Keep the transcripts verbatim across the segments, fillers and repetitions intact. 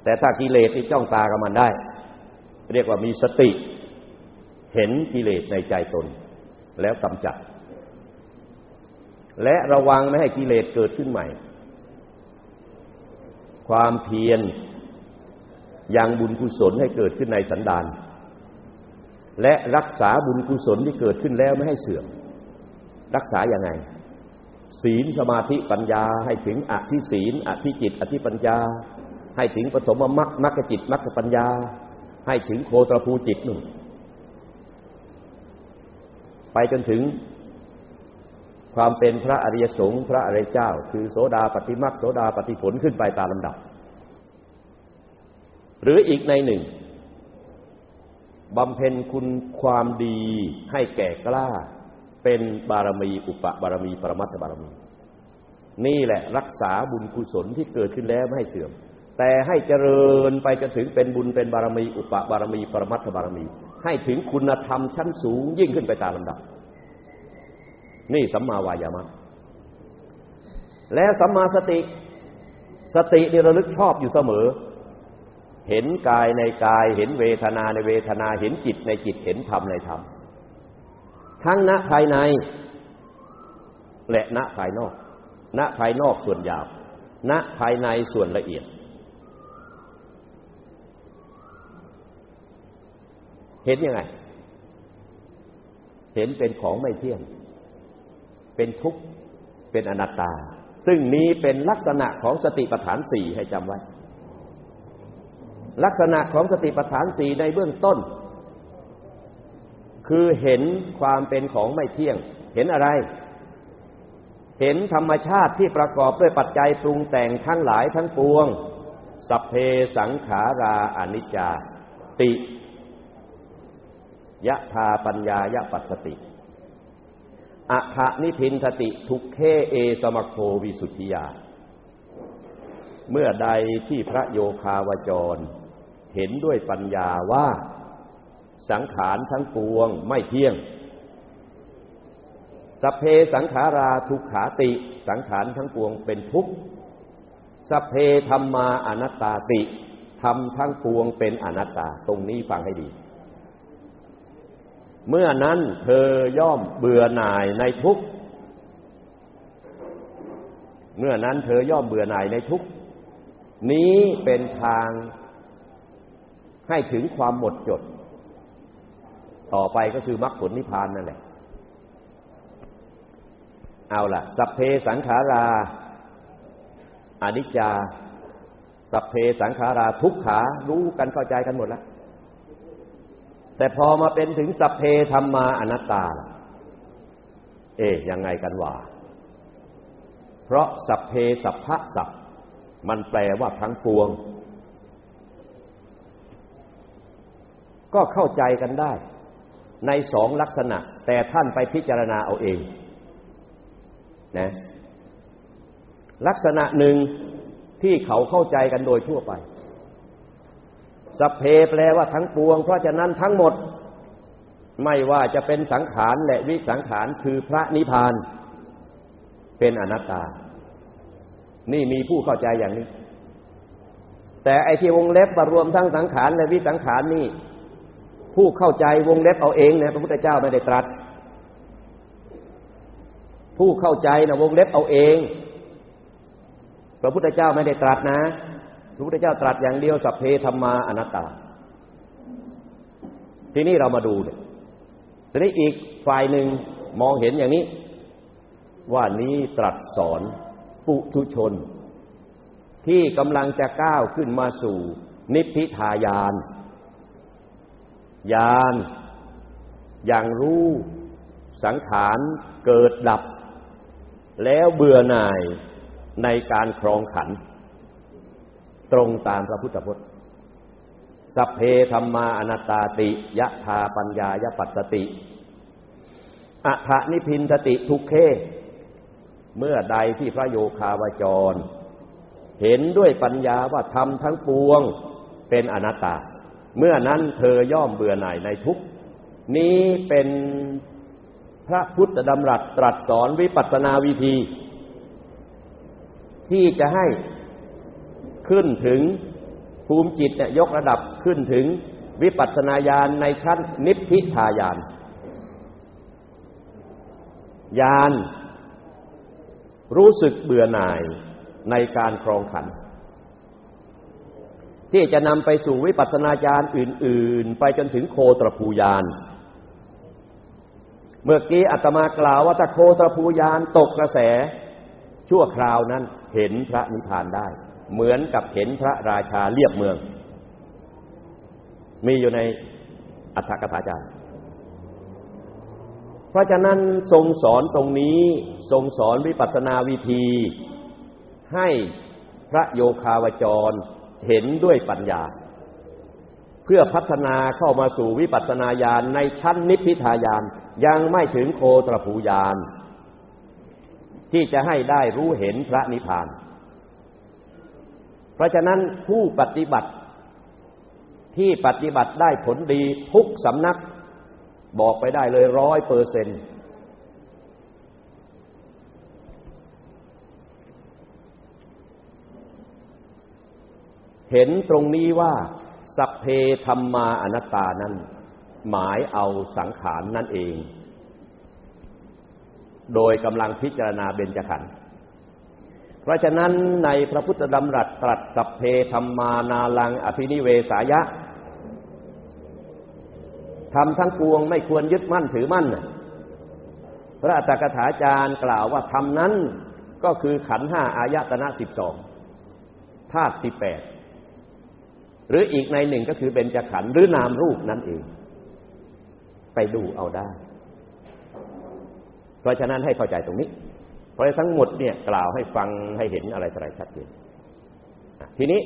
แต่ถ้ากิเลสที่จ้องตากับมันได้เรียกว่ามีสติเห็นกิเลสในใจตนแล้วกำจัดและระวังไม่ให้กิเลสเกิดขึ้นใหม่ความเพียรยังบุญกุศลให้เกิดขึ้นในสันดานและรักษาบุญกุศลที่เกิดขึ้นแล้วไม่ให้เสื่อมรักษาอย่างไงศีลสมาธิปัญญาให้ถึงอธิศีลอธิจิตอธิปัญญาให้ถึงปฐมมรรคมรรคจิตมรรคปัญญาให้ถึงโคตรภูจิตนู่นไปจนถึงความเป็นพระอริยสงฆ์พระอริยเจ้าคือโสดาปัตติมรรคโสดาปัตติผลขึ้นไปตามลำดับหรืออีกในหนึ่งบำเพ็ญคุณความดีให้แก่กล้าเป็นบารมีอุปบารมีปรมัตถบารมีนี่แหละรักษาบุญกุศลที่เกิดขึ้นแล้วไม่ให้เสื่อมแต่ให้เจริญไปจนถึงเป็นบุญเป็นบารมีอุปบารมีปรมัตถบารมีให้ถึงคุณธรรมชั้นสูงยิ่งขึ้นไปตามลำดับนี่สัมมาวายามะและสัมมาสติสตินี่ระลึกชอบอยู่เสมอเห็นกายในกายเห็นเวทนาในเวทนาเห็นจิตในจิตเห็นธรรมในธรรมทั้งณภายในและณภายนอกณภายนอกส่วนหยาบณภายในส่วนละเอียดเห็นยังไงเห็นเป็นของไม่เที่ยงเป็นทุกข์เป็นอนัตตาซึ่งนี้เป็นลักษณะของสติปัฏฐานสี่ให้จำไว้ลักษณะของสติปัฏฐานสี่ในเบื้องต้นคือเห็นความเป็นของไม่เที่ยงเห็นอะไรเห็นธรรมชาติที่ประกอบด้วยปัจจัยปรุงแต่งทั้งหลายทั้งปวงสัพเพสังขาราอนิจจาติยะธาปัญญายะปัสสติอะทะนิพินทติทุกเขเอสมโควิสุทธิยาเมื่อใดที่พระโยคาวจรเห็นด้วยปัญญาว่าสังขารทั้งปวงไม่เที่ยงสัพเพสังขาราทุกขาติสังขารทั้งปวงเป็นทุกข์สัพเพธัมมาอนัตตาติธรรมทั้งปวงเป็นอนัตตาตรงนี้ฟังให้ดีเมื่อนั้นเธอย่อมเบื่อหน่ายในทุกข์เมื่อนั้นเธอย่อมเบื่อหน่ายในทุกข์นี้เป็นทางให้ถึงความหมดจดต่อไปก็คือมรรคผลนิพพานนั่นแหละเอาล่ะสัพเพสังขาราอนิจจาสัพเพสังขาราทุกขารู้กันเข้าใจกันหมดแล้วแต่พอมาเป็นถึงสัพเพธัมมาอนัตตาเอ๊ะยังไงกันวะเพราะสัพเพสัพพะสัพมันแปลว่าทั้งปวงก็เข้าใจกันได้ในสองลักษณะแต่ท่านไปพิจารณาเอาเองนะลักษณะหนึ่งที่เขาเข้าใจกันโดยทั่วไปสัพเพแปลว่าทั้งปวงเพราะฉะนั้นทั้งหมดไม่ว่าจะเป็นสังขารและวิสังขารคือพระนิพพานเป็นอนัตตานี่มีผู้เข้าใจอย่างนี้แต่ไอ้ที่วงเล็บมารวมทั้งสังขารและวิสังขารนี่ผู้เข้าใจวงเล็บเอาเองนะพระพุทธเจ้าไม่ได้ตรัสผู้เข้าใจนะวงเล็บเอาเองพระพุทธเจ้าไม่ได้ตรัสนะพระพุทธเจ้าตรัสอย่างเดียวสัพเพธัมมาอนัตตาทีนี้เรามาดูเนี่ยทีนี้อีกฝ่ายหนึ่งมองเห็นอย่างนี้ว่านี้ตรัสสอนปุถุชนที่กำลังจะก้าวขึ้นมาสู่นิพพิทายานญาณอย่างรู้สังขารเกิดดับแล้วเบื่อหน่ายในการครองขันธ์ตรงตามพระพุทธพจน์สัพเพธัมมาอนัตตาติยะธาปัญญายะปัสสติอะทะนิพินทติทุกเขเมื่อใดที่พระโยคาวจรเห็นด้วยปัญญาว่าธรรมทั้งปวงเป็นอนัตตาเมื่อนั้นเธอย่อมเบื่อหน่ายในทุกข์นี้เป็นพระพุทธดำรัสตรัสสอนวิปัสสนาวิธีที่จะให้ขึ้นถึงภูมิจิตเนี่ยยกระดับขึ้นถึงวิปัสสนาญาณในชั้นนิพพิทายานญาณรู้สึกเบื่อหน่ายในการครองขันธ์ที่จะนำไปสู่วิปัสสนาญาณอื่นๆไปจนถึงโคตรภูญาณเมื่อกี้อาตมากล่าวว่าถ้าโคตรภูญาณตกกระแสชั่วคราวนั้นเห็นพระนิพพานได้เหมือนกับเห็นพระราชาเลียบเมืองมีอยู่ในอัฏฐกถาจารย์เพราะฉะนั้นทรงสอนตรงนี้ทรงสอนวิปัสสนาวิธีให้พระโยคาวจรเห็นด้วยปัญญาเพื่อพัฒนาเข้ามาสู่วิปัสสนาญาณในชั้นนิพพิทายานยังไม่ถึงโคตรภูญาณที่จะให้ได้รู้เห็นพระนิพพานเพราะฉะนั้นผู้ปฏิบัติที่ปฏิบัติได้ผลดีทุกสำนักบอกไปได้เลยร้อยเปอร์เซ็นต์เห็นตรงนี้ว่าสัพเพธัมมาอนัตตานั้นหมายเอาสังขารนั่นเองโดยกำลังพิจารณาเบญจขันธ์เพราะฉะนั้นในพระพุทธดำรัสตรัสสัพเพธัมมานาลังอภินิเวสายะธรรมทั้งปวงไม่ควรยึดมั่นถือมั่นพระอัตถกถาจารย์กล่าวว่าธรรมนั้นก็คือขันธ์ห้าอายตนะสิบสองธาตุสิบแปดหรืออีกในหนึ่งก็คือเบญจขันธ์หรือนามรูปนั่นเองไปดูเอาได้เพราะฉะนั้นให้เข้าใจตรงนี้เพราะทั้งหมดเนี่ยกล่าวให้ฟังให้เห็นอะไรต่ออะไรชัดเจนทีนี้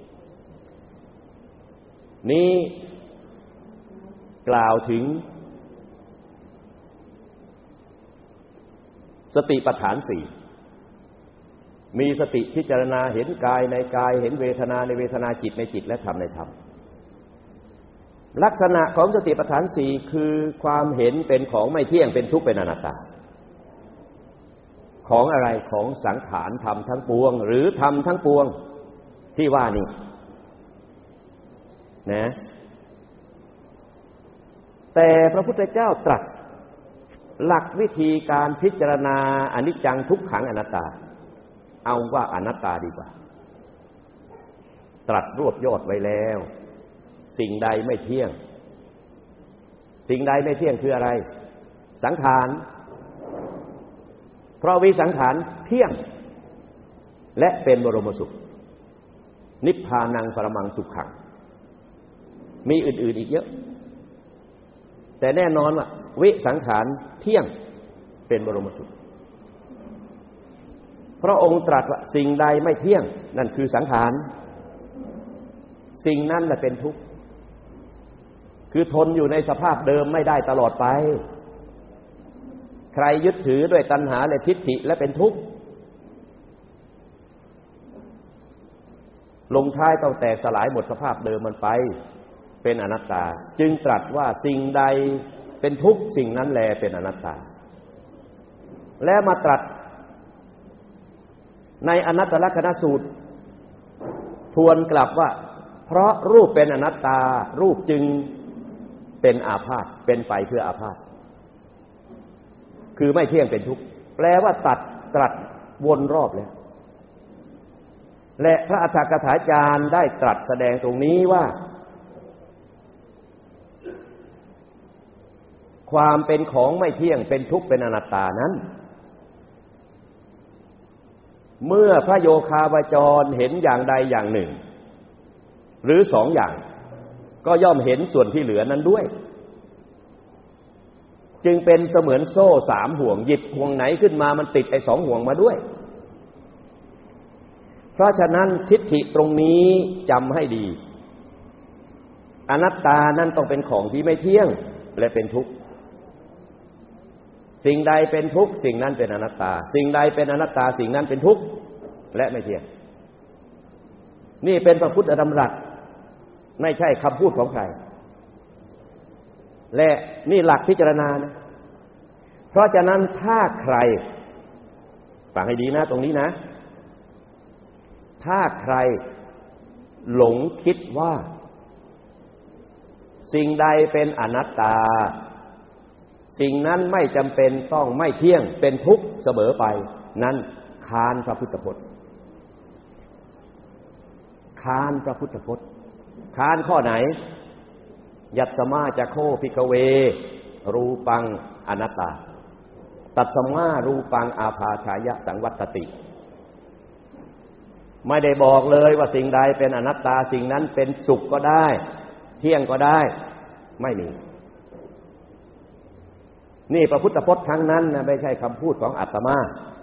นี้กล่าวถึงสติปัฏฐานสี่มีสติพิจารณาเห็นกายในกายเห็นเวทนาในเวทนาจิตในจิตและธรรมในธรรมลักษณะของสติปัฏฐานสี่คือความเห็นเป็นของไม่เที่ยงเป็นทุกข์เป็นอนัตตาของอะไรของสังขารธรรมทั้งปวงหรือธรรมทั้งปวงที่ว่านี่นะแต่พระพุทธเจ้าตรัสหลักวิธีการพิจารณาอนิจจังทุกขังอนัตตาเอาว่าอนัตตาดีกว่าตรัสรวบยอดไว้แล้วสิ่งใดไม่เที่ยงสิ่งใดไม่เที่ยงคืออะไรสังขารเพราะวิสังขารเที่ยงและเป็นบรมสุขนิพพานังปรมังสุขขังมีอื่นๆอีกเยอะแต่แน่นอนว่าวิสังขารเที่ยงเป็นบรมสุขพระองค์ตรัสว่าสิ่งใดไม่เที่ยงนั่นคือสังขารสิ่งนั้นแหละเป็นทุกข์คือทนอยู่ในสภาพเดิมไม่ได้ตลอดไปใครยึดถือด้วยตัณหาและทิฏฐิและเป็นทุกข์ลงท้ายต้องแตกสลายหมดสภาพเดิมมันไปเป็นอนัตตาจึงตรัสว่าสิ่งใดเป็นทุกข์สิ่งนั้นแลเป็นอนัตตาแล้วมาตรัสในอนัตตลักขณสูตรทวนกลับว่าเพราะรูปเป็นอนัตตารูปจึงเป็นอาพาธเป็นไปเพื่ออาพาธคือไม่เที่ยงเป็นทุกข์แปลว่าตัดตรัสวนรอบแล้วและพระอัฏฐกถาจารย์ได้ตรัสแสดงตรงนี้ว่าความเป็นของไม่เที่ยงเป็นทุกข์เป็นอนัตตานั้นเมื่อพระโยคาวจรเห็นอย่างใดอย่างหนึ่งหรือสองอย่างก็ย่อมเห็นส่วนที่เหลือนั้นด้วยจึงเป็นเสมือนโซ่สามห่วงหยิบห่วงไหนขึ้นมามันติดไอ้สองห่วงมาด้วยเพราะฉะนั้นทิฏฐิตรงนี้จำให้ดีอนัตตานั้นต้องเป็นของที่ไม่เที่ยงและเป็นทุกข์สิ่งใดเป็นทุกข์สิ่งนั้นเป็นอนัตตาสิ่งใดเป็นอนัตตาสิ่งนั้นเป็นทุกข์และไม่เที่ยงนี่เป็นพระพุทธดำรัสไม่ใช่คำพูดของใครและนี่หลักพิจารณานะเพราะฉะนั้นถ้าใครฟังให้ดีนะตรงนี้นะถ้าใครหลงคิดว่าสิ่งใดเป็นอนัตตาสิ่งนั้นไม่จำเป็นต้องไม่เที่ยงเป็นทุกข์เสมอไปนั้นค้านพระพุทธพจน์ค้านพระพุทธพจน์ค้านข้อไหนยัตสมาจะโคภิกขเวรูปังอนัตตาตัสมารูปังอาภาชายะสังวัตติไม่ได้บอกเลยว่าสิ่งใดเป็นอนัตตาสิ่งนั้นเป็นสุขก็ได้เที่ยงก็ได้ไม่มีนี่พระพุทธพจน์ทั้งนั้นนะไม่ใช่คำพูดของอาตมา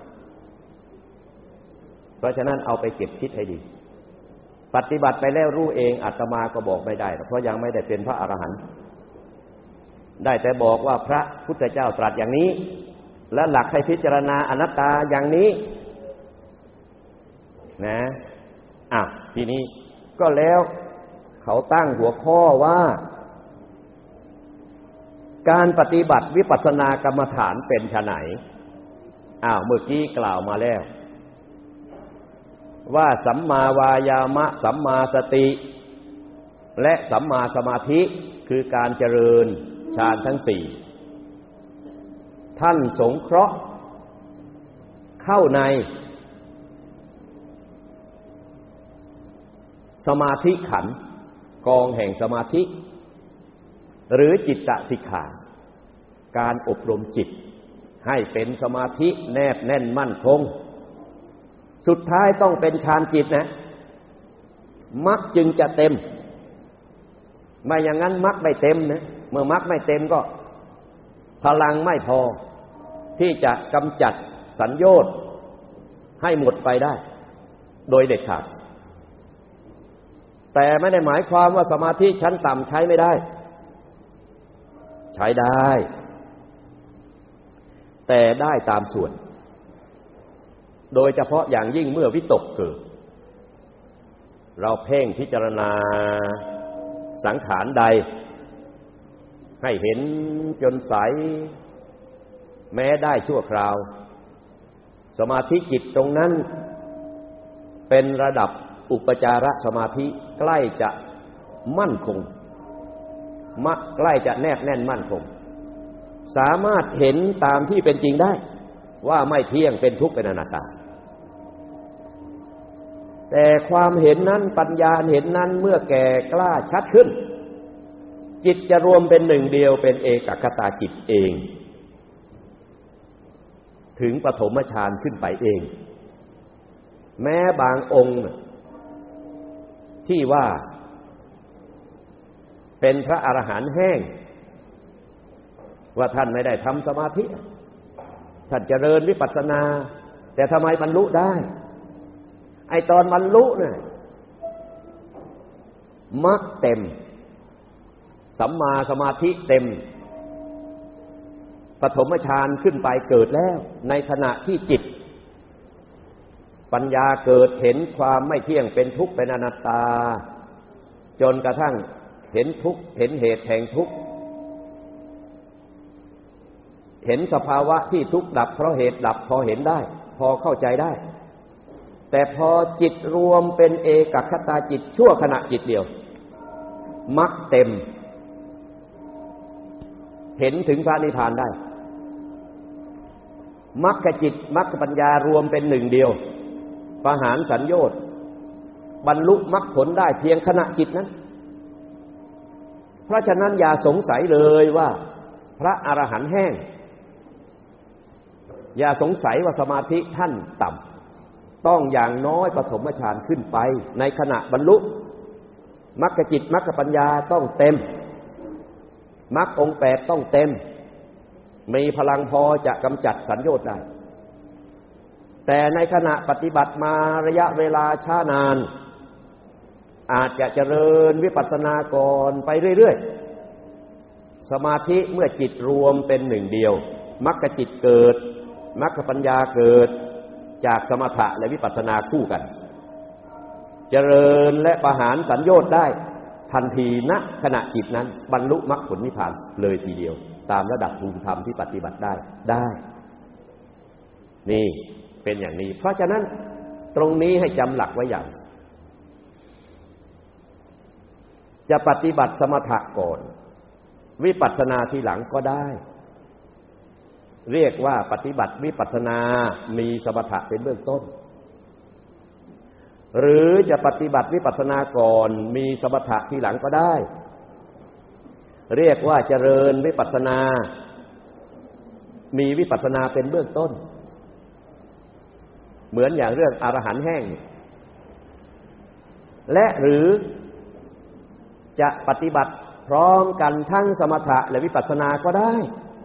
เพราะฉะนั้นเอาไปเก็บคิดให้ดีปฏิบัติไปแล้วรู้เองอาตมาก็บอกไม่ได้เพราะยังไม่ได้เป็นพระอรหันต์ได้แต่บอกว่าพระพุทธเจ้าตรัสอย่างนี้และหลักให้พิจารณาอนัตตาอย่างนี้นะอ่ะทีนี้ก็แล้วเขาตั้งหัวข้อว่าการปฏิบัติวิปัสสนากรรมฐานเป็นไฉนอ้าวเมื่อกี้กล่าวมาแล้วว่าสัมมาวายามะสัมมาสติและสัมมาสมาธิคือการเจริญฌานทั้งสี่ท่านสงเคราะห์เข้าในสมาธิขันธ์กองแห่งสมาธิหรือจิตตสิกขาการอบรมจิตให้เป็นสมาธิแนบแน่นมั่นคงสุดท้ายต้องเป็นฌานจิตนะมรรคจึงจะเต็มไม่อย่างนั้นมรรคไม่เต็มนะเมื่อมรรคไม่เต็มก็พลังไม่พอที่จะกำจัดสัญโยชน์ให้หมดไปได้โดยเด็ดขาดแต่ไม่ได้หมายความว่าสมาธิชั้นต่ำใช้ไม่ได้ใช้ได้แต่ได้ตามส่วนโดยเฉพาะอย่างยิ่งเมื่อวิตกเกิดเราเพ่งพิจารณาสังขารใดให้เห็นจนใสแม้ได้ชั่วคราวสมาธิจิตตรงนั้นเป็นระดับอุปจารสมาธิใกล้จะมั่นคงมักใกล้จะแนบแน่นมั่นคงสามารถเห็นตามที่เป็นจริงได้ว่าไม่เที่ยงเป็นทุกข์เป็นอนัตตาแต่ความเห็นนั้นปัญญาเห็นนั้นเมื่อแก่กล้าชัดขึ้นจิตจะรวมเป็นหนึ่งเดียวเป็นเอกคตาจิตเองถึงปฐมฌานขึ้นไปเองแม้บางองค์ที่ว่าเป็นพระอรหันต์แห้งว่าท่านไม่ได้ทำสมาธิท่านเจริญวิปัสสนาแต่ทำไมบรรลุได้ไอตอนบรรลุเนี่ยมรรคเต็มสัมมาสมาธิเต็มปฐมฌานขึ้นไปเกิดแล้วในขณะที่จิตปัญญาเกิดเห็นความไม่เที่ยงเป็นทุกข์เป็นอนัตตาจนกระทั่งเห็นทุกข์เห็นเหตุแห่งทุกข์เห็นสภาวะที่ทุกข์ดับเพราะเหตุดับพอเห็นได้พอเข้าใจได้แต่พอจิตรวมเป็นเอกคตาจิตชั่วขณะจิตเดียวมรรคเต็มเห็นถึงพระนิพพานได้มรรคจิตมรรคปัญญารวมเป็นหนึ่งเดียวประหารสัญโยชน์บรรลุมรรคผลได้เพียงขณะจิตนั้นเพราะฉะนั้นอย่าสงสัยเลยว่าพระอรหันต์แห้งอย่าสงสัยว่าสมาธิท่านต่ำต้องอย่างน้อยปฐมฌานขึ้นไปในขณะบรรลุมรรคจิตมรรคปัญญาต้องเต็มมรรคองค์แปดต้องเต็มมีพลังพอจะกำจัดสัญโยชน์ได้แต่ในขณะปฏิบัติมาระยะเวลาช้านานอาจจะเจริญวิปัสสนาก่อนไปเรื่อยๆสมาธิเมื่อจิตรวมเป็นหนึ่งเดียวมรรคจิตเกิดมรรคปัญญาเกิดจากสมถะและวิปัสสนาคู่กันเจริญและประหารสัญโยชน์ได้ทันทีณขณะจิตนั้นบรรลุมรรคผลนิพพานเลยทีเดียวตามระดับภูมิธรรมที่ปฏิบัติได้ได้นี่เป็นอย่างนี้เพราะฉะนั้นตรงนี้ให้จำหลักไว้อย่างจะปฏิบัติสมถะก่อนวิปัสสนาทีหลังก็ได้เรียกว่าปฏิบัติวิปัสสนามีสมถะเป็นเบื้องต้นหรือจะปฏิบัติวิปัสสนาก่อนมีสมถะทีหลังก็ได้เรียกว่าเจริญวิปัสสนามีวิปัสสนาเป็นเบื้องต้นเหมือนอย่างเรื่องอรหันต์แห้งและหรือจะปฏิบัติพร้อมกันทั้งสมถะและวิปัสสนาก็ได้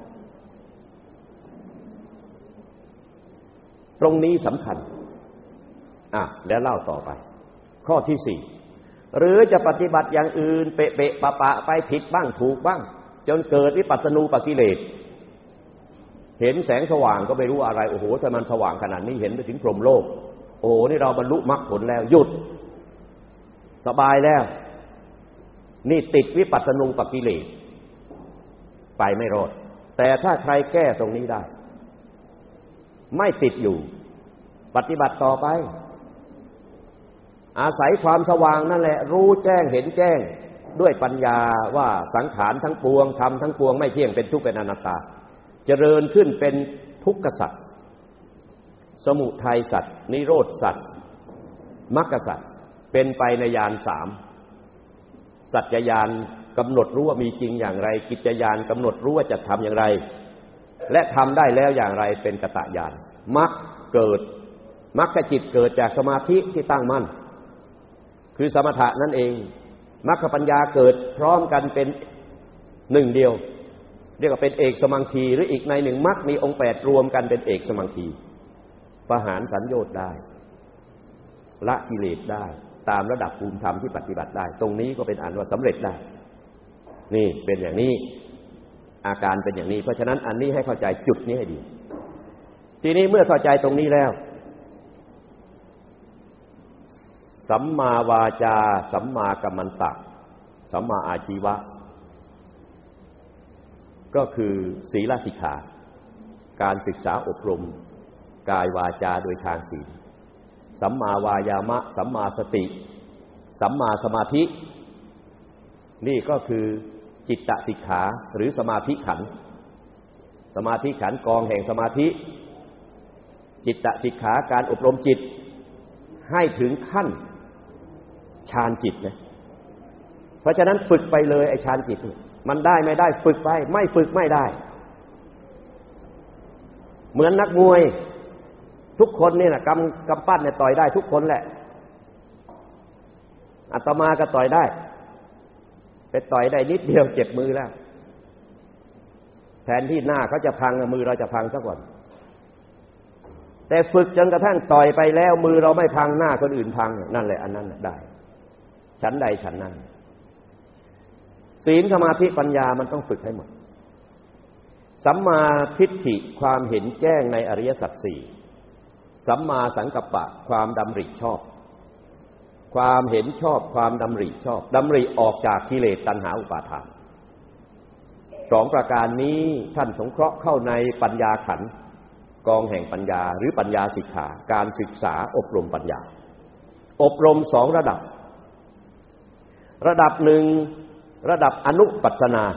ตรงนี้สำคัญอ่ะแล้วเล่าต่อไปข้อที่สี่หรือจะปฏิบัติอย่างอื่นเปะๆปะๆไปผิดบ้างถูกบ้างจนเกิดวิปัสสนูปกิเลสเห็นแสงสว่างก็ไม่รู้อะไรโอ้โหถ้ามันสว่างขนาดนี้เห็นไปถึงพรหมโลกโอ้นี่เราบรรลุมรรคผลแล้วหยุดสบายแล้วนี่ติดวิปัสสนูปกิเลสไปไม่รอดแต่ถ้าใครแก้ตรงนี้ได้ไม่ติดอยู่ปฏิบัติต่อไปอาศัยความสว่างนั่นแหละรู้แจ้งเห็นแจ้งด้วยปัญญาว่าสังขารทั้งปวงธรรมทั้งปวงไม่เที่ยงเป็นทุกข์เป็นอนัตตาเจริญขึ้นเป็นทุกขสัจสมุทัยสัจนิโรธสัจมรรคสัจเป็นไปในญาณสามสัจจญาณกำหนดรู้ว่ามีจริงอย่างไรกิจญาณกำหนดรู้ว่าจะทำอย่างไรและทำได้แล้วอย่างไรเป็นกตญาณมรรคเกิดมรรคจิตเกิดจากสมาธิที่ตั้งมั่นคือสมถะนั่นเองมรรคปัญญาเกิดพร้อมกันเป็นหนึ่งเดียวเรียกว่าเป็นเอกสมังคีหรืออีกในหนึ่งมรรคมีองค์แปดรวมกันเป็นเอกสมังคีประหารสัญโยชน์ได้ละกิเลสได้ตามระดับภูมิธรรมที่ปฏิบัติได้ตรงนี้ก็เป็นอันว่าสำเร็จได้นี่เป็นอย่างนี้อาการเป็นอย่างนี้เพราะฉะนั้นอันนี้ให้เข้าใจจุดนี้ให้ดีทีนี้เมื่อเข้าใจตรงนี้แล้วสัมมาวาจาสัมมากัมมันตะสัมมาอาชีวะก็คือศีลสิกขาการศึกษาอบรมกายวาจาโดยทางศีลสัมมาวายามะสัมมาสติสัมมาสมาธินี่ก็คือจิตตสิกขาหรือสมาธิขันธ์สมาธิขันธ์กองแห่งสมาธิจิตตสิกขาการอบรมจิตให้ถึงขั้นฌานจิตนะเพราะฉะนั้นฝึกไปเลยไอ้ฌานจิตมันได้ไม่ได้ฝึกไปไม่ฝึกไม่ได้เหมือนนักมวยทุกคนนี่นะกำกำปั้นเนี่ยต่อยได้ทุกคนแหละอาตมาก็ต่อยได้ไปต่อยได้นิดเดียวเจ็บมือแล้วแทนที่หน้าเขาจะพังมือเราจะพังซะก่อนแต่ฝึกจนกระทั่งต่อยไปแล้วมือเราไม่พังหน้าคนอื่นพังนั่นแหละอันนั้นได้ฉันใดฉันนั้นศีลสมาธิปัญญามันต้องฝึกให้หมดสัมมาทิฏฐิความเห็นแจ้งในอริยสัจสี่สัมมาสังกัปปะความดำริชอบความเห็นชอบความดำริชอบดำริออกจากกิเลสตัณหาอุปาทานสองประการนี้ท่านสงเคราะห์เข้าในปัญญาขันธ์กองแห่งปัญญาหรือปัญญาสิกขาการศึกษาอบรมปัญญาอบรมสองระดับระดับหนึ่งระดับอนุปัสสนา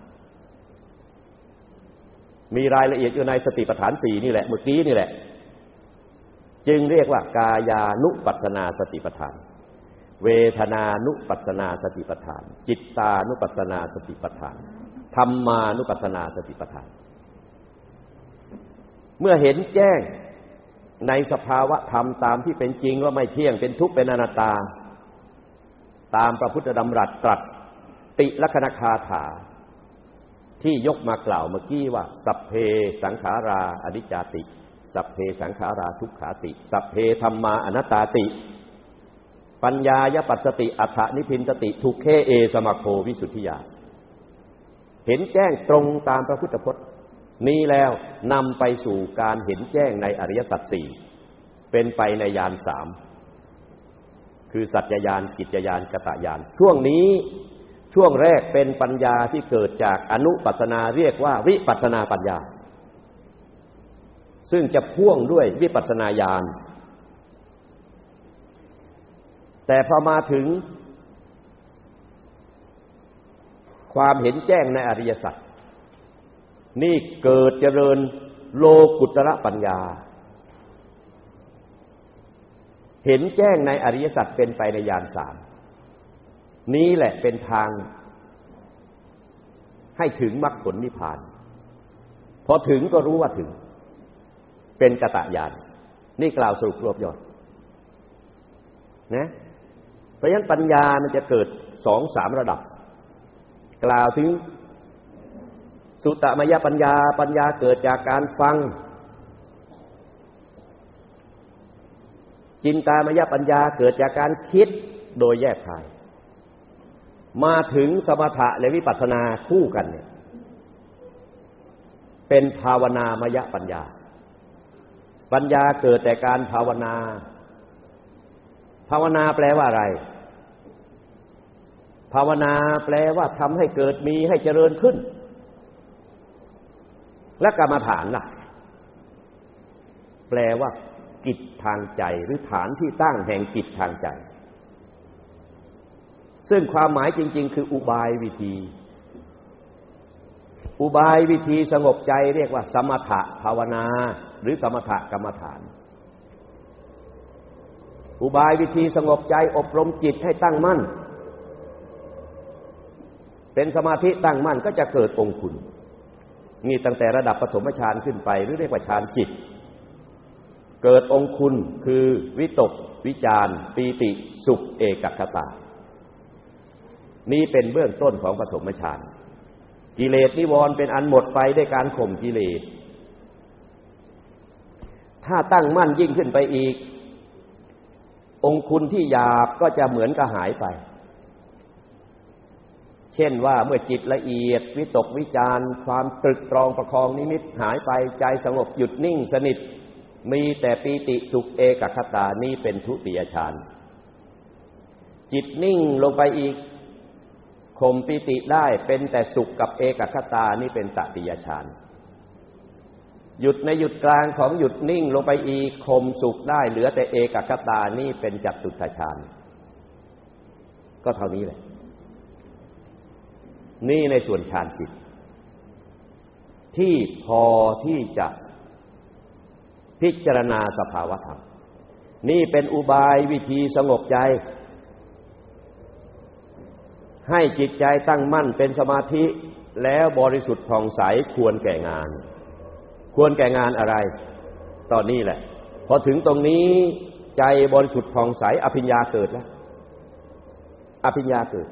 มีรายละเอียดอยู่ในสติปัฏฐานสี่นี่แหละเมื่อกี้นี่แหละจึงเรียกว่ากายานุปัสสนาสติปัฏฐานเวทนานุปัสสนาสติปัฏฐานจิตตานุปัสสนาสติปัฏฐานธรรมานุปัสสนาสติปัฏฐานเมื่อเห็นแจ้งในสภาวะธรรมตามที่เป็นจริงว่าไม่เที่ยงเป็นทุกข์เป็นอนัตตาตามพระพุทธดำรัสตรัสติลักขณคาถาที่ยกมากล่าวเมื่อกี้ว่าสัพเพสังขาราอนิจจติสัพเพสังขาราทุกขาติสัพเพธัมมาอนัตตาติปัญญายปัสสติอัฏฐนิพินตติทุกเขเอสมัคโควิสุทธิยาเห็นแจ้งตรงตามพระพุทธพจน์นี้แล้วนำไปสู่การเห็นแจ้งในอริยสัจสี่เป็นไปในญาณสามคือสัจจญาณกิจญาณกตญาณช่วงนี้ช่วงแรกเป็นปัญญาที่เกิดจากอนุปัสสนาเรียกว่าวิปัสสนาปัญญาซึ่งจะพ่วงด้วยวิปัสสนาญาณแต่พอมาถึงความเห็นแจ้งในอริยสัจนี่เกิดเจริญโลกุตระปัญญาเห็นแจ้งในอริยสัจเป็นไปในญาณสามนี้แหละเป็นทางให้ถึงมรรคผลนิพพานพอถึงก็รู้ว่าถึงเป็นกตญาณนี่กล่าวสรุปรวบยอดนะเพราะฉะนั้นปัญญามันจะเกิดสองสามระดับกล่าวถึงสุตตมยปัญญาปัญญาเกิดจากการฟังจินตามยปัญญาเกิดจากการคิดโดยแยกคายมาถึงสมถะและวิปัสสนาคู่กันเนี่ยเป็นภาวนามยปัญญาปัญญาเกิดแต่การภาวนาภาวนาแปลว่าอะไรภาวนาแปลว่าทำให้เกิดมีให้เจริญขึ้นและกรรมฐานล่ะแปลว่ากิจทางใจหรือฐานที่ตั้งแห่งกิจทางใจซึ่งความหมายจริงๆคืออุบายวิธีอุบายวิธีสงบใจเรียกว่าสมถะภาวนาหรือสมถะกรรมฐานอุบายวิธีสงบใจอบรมจิตให้ตั้งมั่นเป็นสมาธิตั้งมั่นก็จะเกิดองค์คุณนี่ตั้งแต่ระดับปฐมฌานขึ้นไปหรือเรียกว่าฌานจิตเกิดองค์คุณคือวิตกวิจารปีติสุขเอกคตานี้เป็นเบื้องต้นของปฐมฌานกิเลสนิวรณ์เป็นอันหมดไปด้วยการข่มกิเลสถ้าตั้งมั่นยิ่งขึ้นไปอีกองค์คุณที่หยาบก็จะเหมือนกับหายไปเช่นว่าเมื่อจิตละเอียดวิตกวิจารความตรึกตรองประคองนิมิตหายไปใจสงบหยุดนิ่งสนิทมีแต่ปีติสุขเอกคตานี้เป็นทุติยฌานจิตนิ่งลงไปอีกข่มปีติได้เป็นแต่สุขกับเอกคตานี่เป็นตติยฌานหยุดในหยุดกลางของหยุดนิ่งลงไปอีกข่มสุขได้เหลือแต่เอกคตานี่เป็นจัตุตฌานก็เท่านี้แหละนี่ในส่วนฌานจิตที่พอที่จะพิจารณาสภาวธรรมนี่เป็นอุบายวิธีสงบใจให้จิตใจตั้งมั่นเป็นสมาธิแล้วบริสุทธิ์ผ่องใสควรแก่งานควรแก่งานอะไรตอนนี้แหละพอถึงตรงนี้ใจบริสุทธิ์ผ่องใสอภิญญาเกิดแล้วอภิญญาเกิด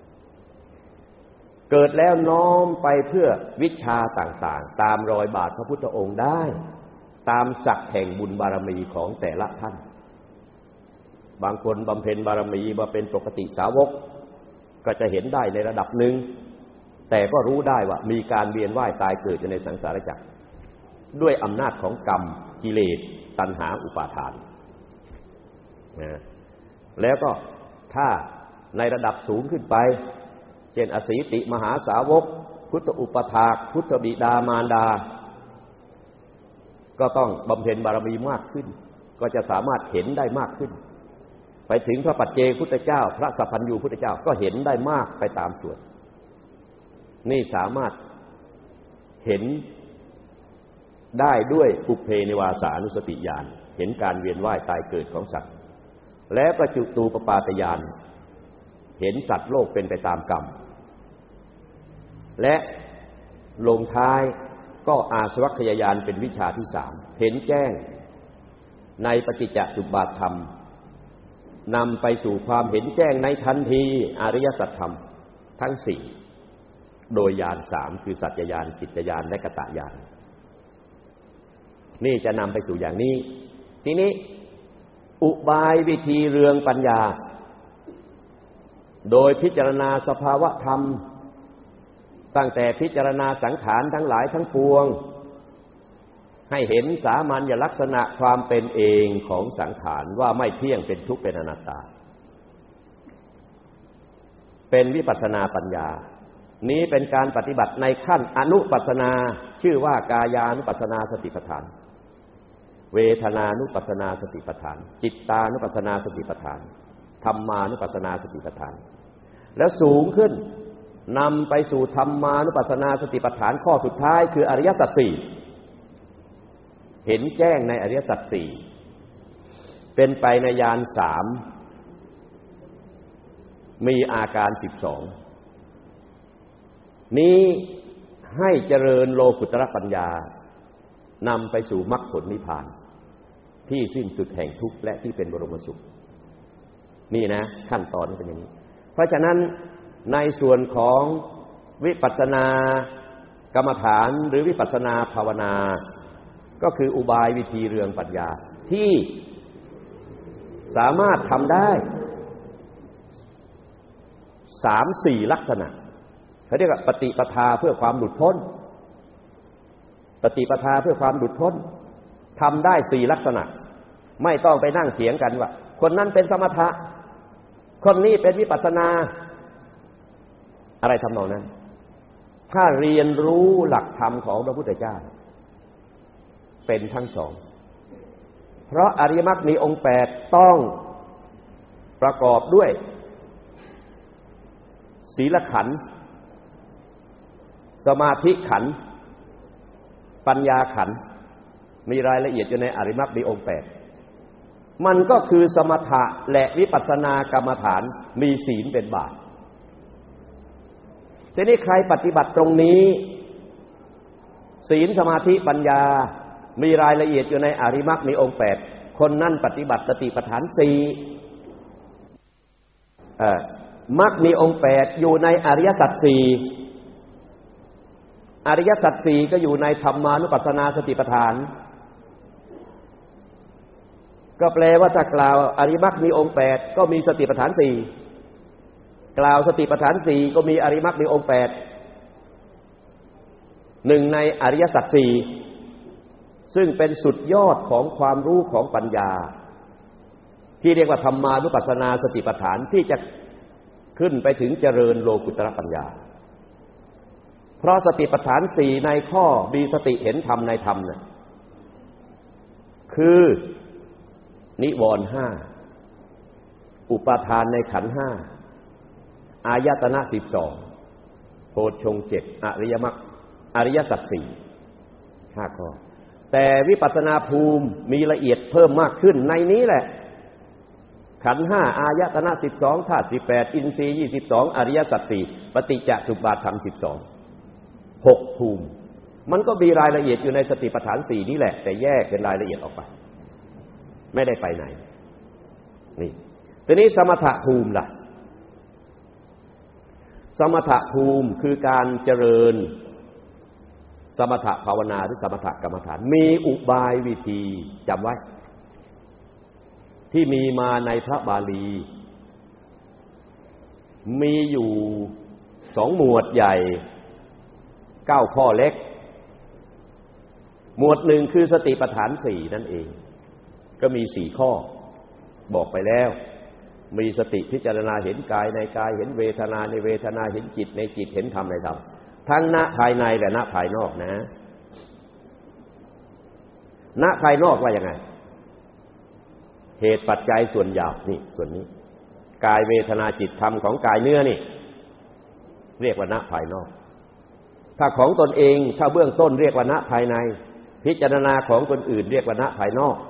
เกิดแล้วน้อมไปเพื่อวิชาต่างๆตามรอยบาทพระพุทธองค์ได้ตามศักดิ์แห่งบุญบารมีของแต่ละท่านบางคนบำเพ็ญบารมีมาเป็นปกติสาวกก็จะเห็นได้ในระดับหนึ่งแต่ก็รู้ได้ว่ามีการเวียนว่ายตายเกิดอยู่ในสังสารวัฏด้วยอำนาจของกรรมกิเลสตัณหาอุปาทานนะแล้วก็ถ้าในระดับสูงขึ้นไปเช่นอสีติมหาสาวกพุทธอุปถากพุทธบิดามารดาก็ต้องบำเพ็ญบารมีมากขึ้นก็จะสามารถเห็นได้มากขึ้นไปถึงพระปัจเจกพุทธเจ้าพระสัพพัญญูพุทธเจ้าก็เห็นได้มากไปตามส่วนนี่สามารถเห็นได้ด้วยปุพเพนิวาสานุสติญาณเห็นการเวียนว่ายตายเกิดของสัตว์และประจุตูปปาตญาณเห็นสัตว์โลกเป็นไปตามกรรมและลงท้ายก็อาสวัคคยญาณเป็นวิชาที่สามเห็นแจ้งในปฏิจจสมุปบาทธรรมนำไปสู่ความเห็นแจ้งในทันทีอริยสัจธรรมทั้งสี่โดยญาณสามคือสัจจญาณจิตญาณและกตญาณนี่จะนำไปสู่อย่างนี้ทีนี้อุบายวิธีเรืองปัญญาโดยพิจารณาสภาวะธรรมตั้งแต่พิจารณาสังขารทั้งหลายทั้งปวงให้เห็นสามัญลักษณะความเป็นเองของสังขารว่าไม่เที่ยงเป็นทุกข์เป็นอนัตตาเป็นวิปัสสนาปัญญานี้เป็นการปฏิบัติในขั้นอนุปัสสนาชื่อว่ากายานุปัสสนาสติปัฏฐานเวทนานุปัสสนาสติปัฏฐานจิตตานุปัสสนาสติปัฏฐานธรรมานุปัสสนาสติปัฏฐานแล้วสูงขึ้นนำไปสู่ธรรมานุปัสสนาสติปัฏฐานข้อสุดท้ายคืออริยสัจสี่เห็นแจ้งในอริยสัจสี่เป็นไปในญาณสามมีอาการสิบสองนี้ให้เจริญโลกุตระปัญญานำไปสู่มรรคผลนิพพานที่สิ้นสุดแห่งทุกข์และที่เป็นบรมสุขนี่นะขั้นตอนเป็นอย่างนี้เพราะฉะนั้นในส่วนของวิปัสสนากรรมฐานหรือวิปัสสนาภาวนาก็คืออุบายวิธีเรืองปัญญาที่สามารถทำได้สามสี่ลักษณะเขาเรียกว่าปฏิปทาเพื่อความหลุดพ้นปฏิปทาเพื่อความหลุดพ้นทำได้สี่ลักษณะไม่ต้องไปนั่งเถียงกันว่าคนนั้นเป็นสมถะคนนี้เป็นวิปัสสนาอะไรทำนองนั้นถ้าเรียนรู้หลักธรรมของพระพุทธเจ้าเป็นทั้งสองเพราะอริยมรรคมีองค์แปดต้องประกอบด้วยศีลขันธ์สมาธิขันธ์ปัญญาขันธ์มีรายละเอียดอยู่ในอริยมรรคมีองค์แปดมันก็คือสมถะและวิปัสสนากรรมฐานมีศีลเป็นบาตรทีนี้ใครปฏิบัติตรงนี้ศีลสมาธิปัญญามีรายละเอียดอยู่ในอริยมรรคมีองค์แปดคนนั่นปฏิบัติสติปัฏฐานสี่เอ่อมรรคมีองค์แปดอยู่ในอริยสัจสี่อริยสัจสี่ก็อยู่ในธรรมานุปัสสนาสติปัฏฐานก็แปลว่าถ้ากล่าวอริยมรรคมีองค์แปดก็มีสติปัฏฐานสี่กล่าวสติปัฏฐานสี่ก็มีอริยมรรคมีองค์แปดหนึ่งในอริยสัจสี่ซึ่งเป็นสุดยอดของความรู้ของปัญญาที่เรียกว่าธรรมานุปัสสนาสติปัฏฐานที่จะขึ้นไปถึงเจริญโลกุตระปัญญาเพราะสติปัฏฐานสี่ในข้อมีสติเห็นธรรมในธรรมน่ะคือนิวรณ์ห้าอุปาทานในขันธ์ห้าอายตนะสิบสองโพชฌงค์เจ็ดอริยมรรคอริยสัจสี่ห้าข้อแต่วิปัสสนาภูมิมีละเอียดเพิ่มมากขึ้นในนี้แหละขันธ์ห้าอายตนะสิบสองธาตุสิบแปดอินทรีย์ยี่สิบสองอริยสัจสี่ปฏิจจสุปบาทธรรมสิบสองหกภูมิมันก็มีรายละเอียดอยู่ในสติปัฏฐานสี่นี่แหละแต่แยกเป็นรายละเอียดออกไปไม่ได้ไปไหนนี่ทีนี้สมถะภูมิล่ะสมถะภูมิคือการเจริญสมถะภาวนาหรือสมถะกรรมฐานมีอุบายวิธีจำไว้ที่มีมาในพระบาลีมีอยู่สองหมวดใหญ่เก้าข้อเล็กหมวดหนึ่งคือสติปัฏฐานสี่นั่นเองก็มีสี่ข้อบอกไปแล้วมีสติพิจารณาเห็นกายในกายเห็นเวทนาในเวทนาเห็นจิตในจิตเห็นธรรมในธรรมทั้งณภายในและณภายนอกนะณภายนอกว่ายังไงเหตุปัจจัยส่วนหยาบนี่ส่วนนี้กายเวทนาจิตธรรมของกายเนื้อนี่เรียกว่าณภายนอกถ้าของตนเองถ้าเบื้องต้นเรียกว่าณภายในพิจารณาของคนอื่นเรียกว่าณภายนอก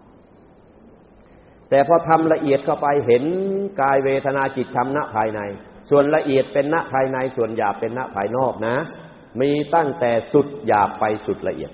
แต่พอทำละเอียดเข้าไปเห็นกายเวทนาจิตธรรมณภายในส่วนละเอียดเป็นณภายในส่วนหยาบเป็นณภายนอกนะมีตั้งแต่สุดหยาบไปสุดละเอียด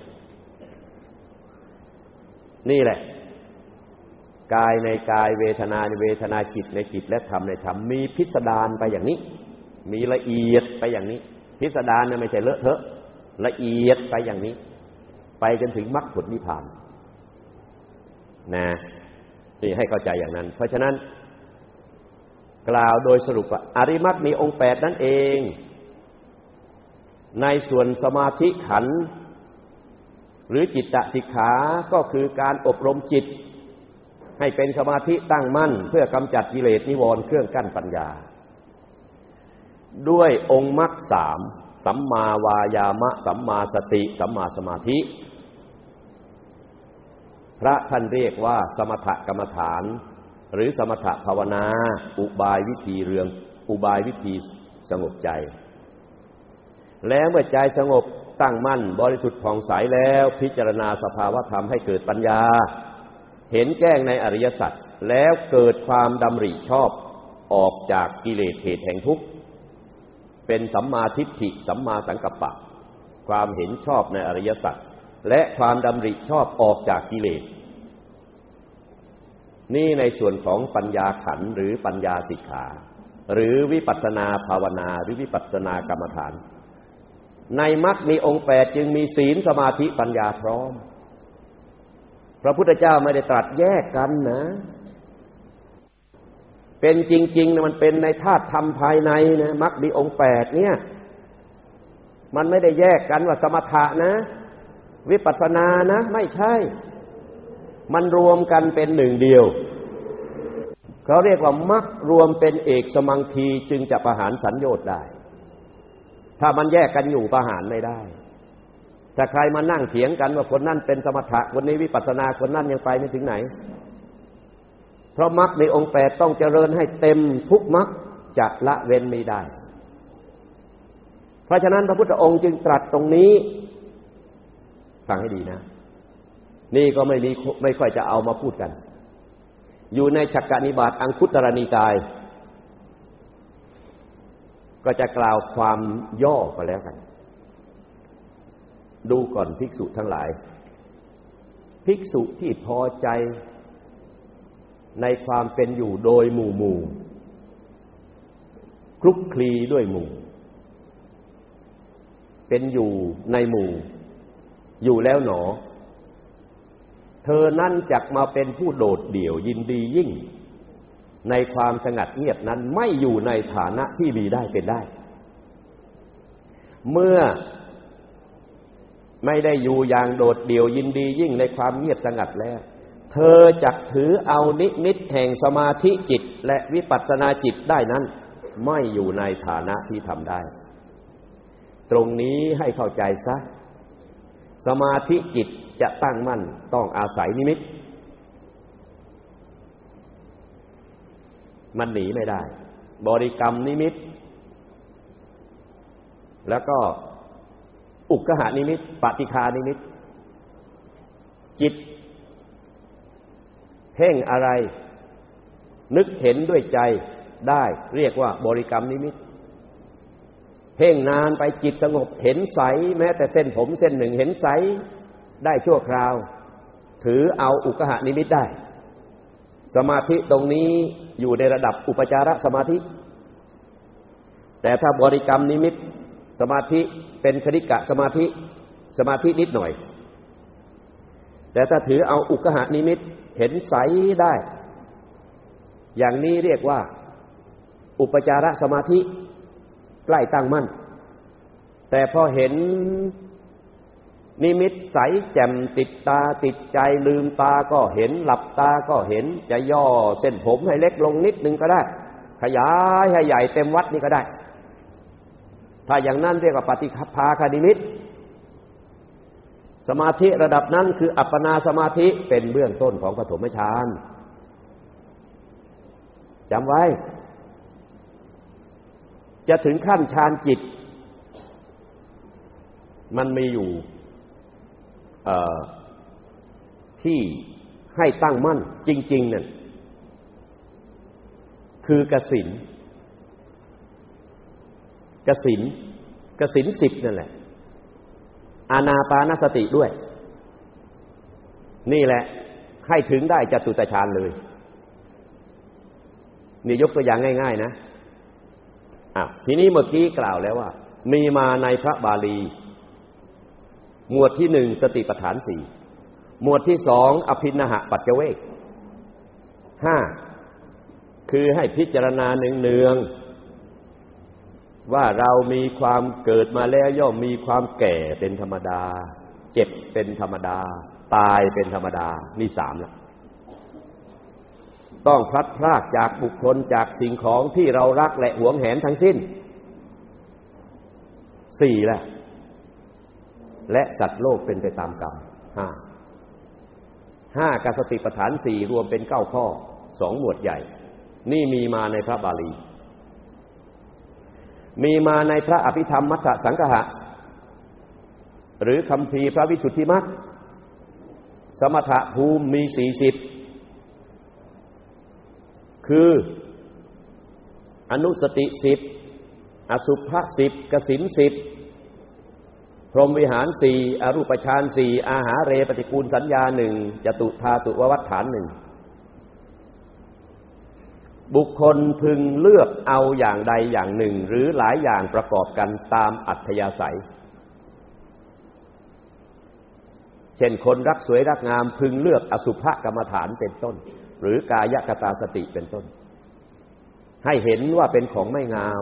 นี่แหละกายในกายเวทนาในเวทนาจิตในจิตและธรรมในธรรมมีพิสดารไปอย่างนี้มีละเอียดไปอย่างนี้พิสดารเนี่ยไม่ใช่เลอะเทอะละเอียดไปอย่างนี้ไปจนถึงมรรคผลนิพพานนะนี่ให้เข้าใจอย่างนั้นเพราะฉะนั้นกล่าวโดยสรุปว่าอริยมรรคมีองค์แปดนั่นเองในส่วนสมาธิขันธ์หรือจิตตสิกขาก็คือการอบรมจิตให้เป็นสมาธิตั้งมั่นเพื่อกำจัดกิเลสนิวรณ์เครื่องกั้นปัญญาด้วยองค์มรรคสามสัมมาวายามะสัมมาสติสัมมาสมาธิพระท่านเรียกว่าสมถกรรมฐานหรือสมถภาวนาอุบายวิธีเรืองอุบายวิธีสงบใจแล้วเมื่อใจสงบตั้งมั่นบริสุทธิ์ผ่องใสแล้วพิจารณาสภาวธรรมให้เกิดปัญญาเห็นแจ้งในอริยสัจแล้วเกิดความดำริชอบออกจากกิเลสเหตุแห่งทุกข์เป็นสัมมาทิฏฐิสัมมาสังกัปปะความเห็นชอบในอริยสัจและความดำริชอบออกจากกิเลสนี่ในส่วนของปัญญาขันธ์หรือปัญญาสิกขาหรือวิปัสสนาภาวนาหรือวิปัสสนากรรมฐานในมรรคมีองค์แปดจึงมีศีลสมาธิปัญญาพร้อมพระพุทธเจ้าไม่ได้ตรัสแยกกันนะเป็นจริงๆนะมันเป็นในธาตุธรรมภายในนะมรรคมีองค์แปดเนี่ยมันไม่ได้แยกกันว่าสมถะนะวิปัสสนานะไม่ใช่มันรวมกันเป็นหนึ่งเดียวเขาเรียกว่ามรรครวมเป็นเอกสมังคีจึงจะประหารสัญโยชน์ได้ถ้ามันแยกกันอยู่ประหารไม่ได้ถ้าใครมานั่งเถียงกันว่าคนนั้นเป็นสมถะคนนี้วิปัสสนาคนนั้นยังไปไม่ถึงไหนเพราะมรรคในองค์แปดต้องเจริญให้เต็มทุกมรรคจะละเว้นไม่ได้เพราะฉะนั้นพระพุทธองค์จึงตรัสตรงนี้ฟังให้ดีนะนี่ก็ไม่มีไม่ค่อยจะเอามาพูดกันอยู่ในฉักกนิบาตอังคุตตรนิกายก็จะกล่าวความย่อก็แล้วกันดูก่อนภิกษุทั้งหลายภิกษุที่พอใจในความเป็นอยู่โดยหมู่หมู่คลุกคลีด้วยหมู่เป็นอยู่ในหมู่อยู่แล้วหนอเธอนั่นจักมาเป็นผู้โดดเดี่ยวยินดียิ่งในความสงัดเงียบนั้นไม่อยู่ในฐานะที่มีได้เป็นได้เมื่อไม่ได้อยู่อย่างโดดเดี่ยวยินดียิ่งในความเงียบสงัดแล้วเธอจักถือเอานิมิตแห่งสมาธิจิตและวิปัสสนาจิตได้นั้นไม่อยู่ในฐานะที่ทำได้ตรงนี้ให้เข้าใจซะสมาธิจิตจะตั้งมั่นต้องอาศัยนิมิตมันหนีไม่ได้บริกรรมนิมิตแล้วก็อุกขนิมิตปฏิฆานิมิตจิตเพ่งอะไรนึกเห็นด้วยใจได้เรียกว่าบริกรรมนิมิตเพ่งนานไปจิตสงบเห็นใสแม้แต่เส้นผมเส้นหนึ่งเห็นใสได้ชั่วคราวถือเอาอุกขนิมิตได้สมาธิตรงนี้อยู่ในระดับอุปจารสมาธิแต่ถ้าบริกรรมนิมิตสมาธิเป็นคณิกะสมาธิสมาธินิดหน่อยแต่ถ้าถือเอาอุกขนิมิตเห็นใสได้อย่างนี้เรียกว่าอุปจารสมาธิใกล้ตั้งมั่นแต่พอเห็นนิมิตใสแจ่มติดตาติดใจลืมตาก็เห็นหลับตาก็เห็นจะย่อเส้นผมให้เล็กลงนิดนึงก็ได้ขยายให้ใหญ่เต็มวัดนี่ก็ได้ถ้าอย่างนั้นเรียกว่าปฏิภาคนิมิตสมาธิระดับนั้นคืออัปปนาสมาธิเป็นเบื้องต้นของปฐมฌานจำไว้จะถึงขั้นฌานจิตมันมีอยู่ที่ให้ตั้งมั่นจริงๆนั่นคือกสิณกสิณกสิณสิบนั่นแหละอานาปานสติด้วยนี่แหละให้ถึงได้จตุตฌานเลยนี่ยกตัวอย่างง่ายๆนะอ่ะทีนี้เมื่อกี้กล่าวแล้วว่ามีมาในพระบาลีหมวดที่หนึ่งสติปัฏฐานสี่หมวดที่สองอภินหปัจจเวกห้าคือให้พิจารณาเนืองๆว่าเรามีความเกิดมาแล้วย่อมมีความแก่เป็นธรรมดาเจ็บเป็นธรรมดาตายเป็นธรรมดานี่สามละต้องพลัดพรากจากบุคคลจากสิ่งของที่เรารักและหวงแหนทั้งสิ้นสี่แหละและสัตว์โลกเป็นไปตามกรรมห้าห้ากับสติปัฏฐานสี่รวมเป็นเก้าข้อสองหมวดใหญ่นี่มีมาในพระบาลีมีมาในพระอภิธรรมมัทธสังฆะหรือคัมภีร์พระวิสุทธิมรรคสมถะภูมิมีสี่สิบคืออนุสติสิบอสุภะสิบกสิณสิบพรหมวิหารสี่อรูปฌานสี่อาหาเรปฏิกูลสัญญาหนึ่งจตุธาตุววัฏฐานหนึ่งบุคคลพึงเลือกเอาอย่างใดอย่างหนึ่งหรือหลายอย่างประกอบกันตามอัธยาศัยเช่นคนรักสวยรักงามพึงเลือกอสุภกรรมฐานเป็นต้นหรือกายคตาสติเป็นต้นให้เห็นว่าเป็นของไม่งาม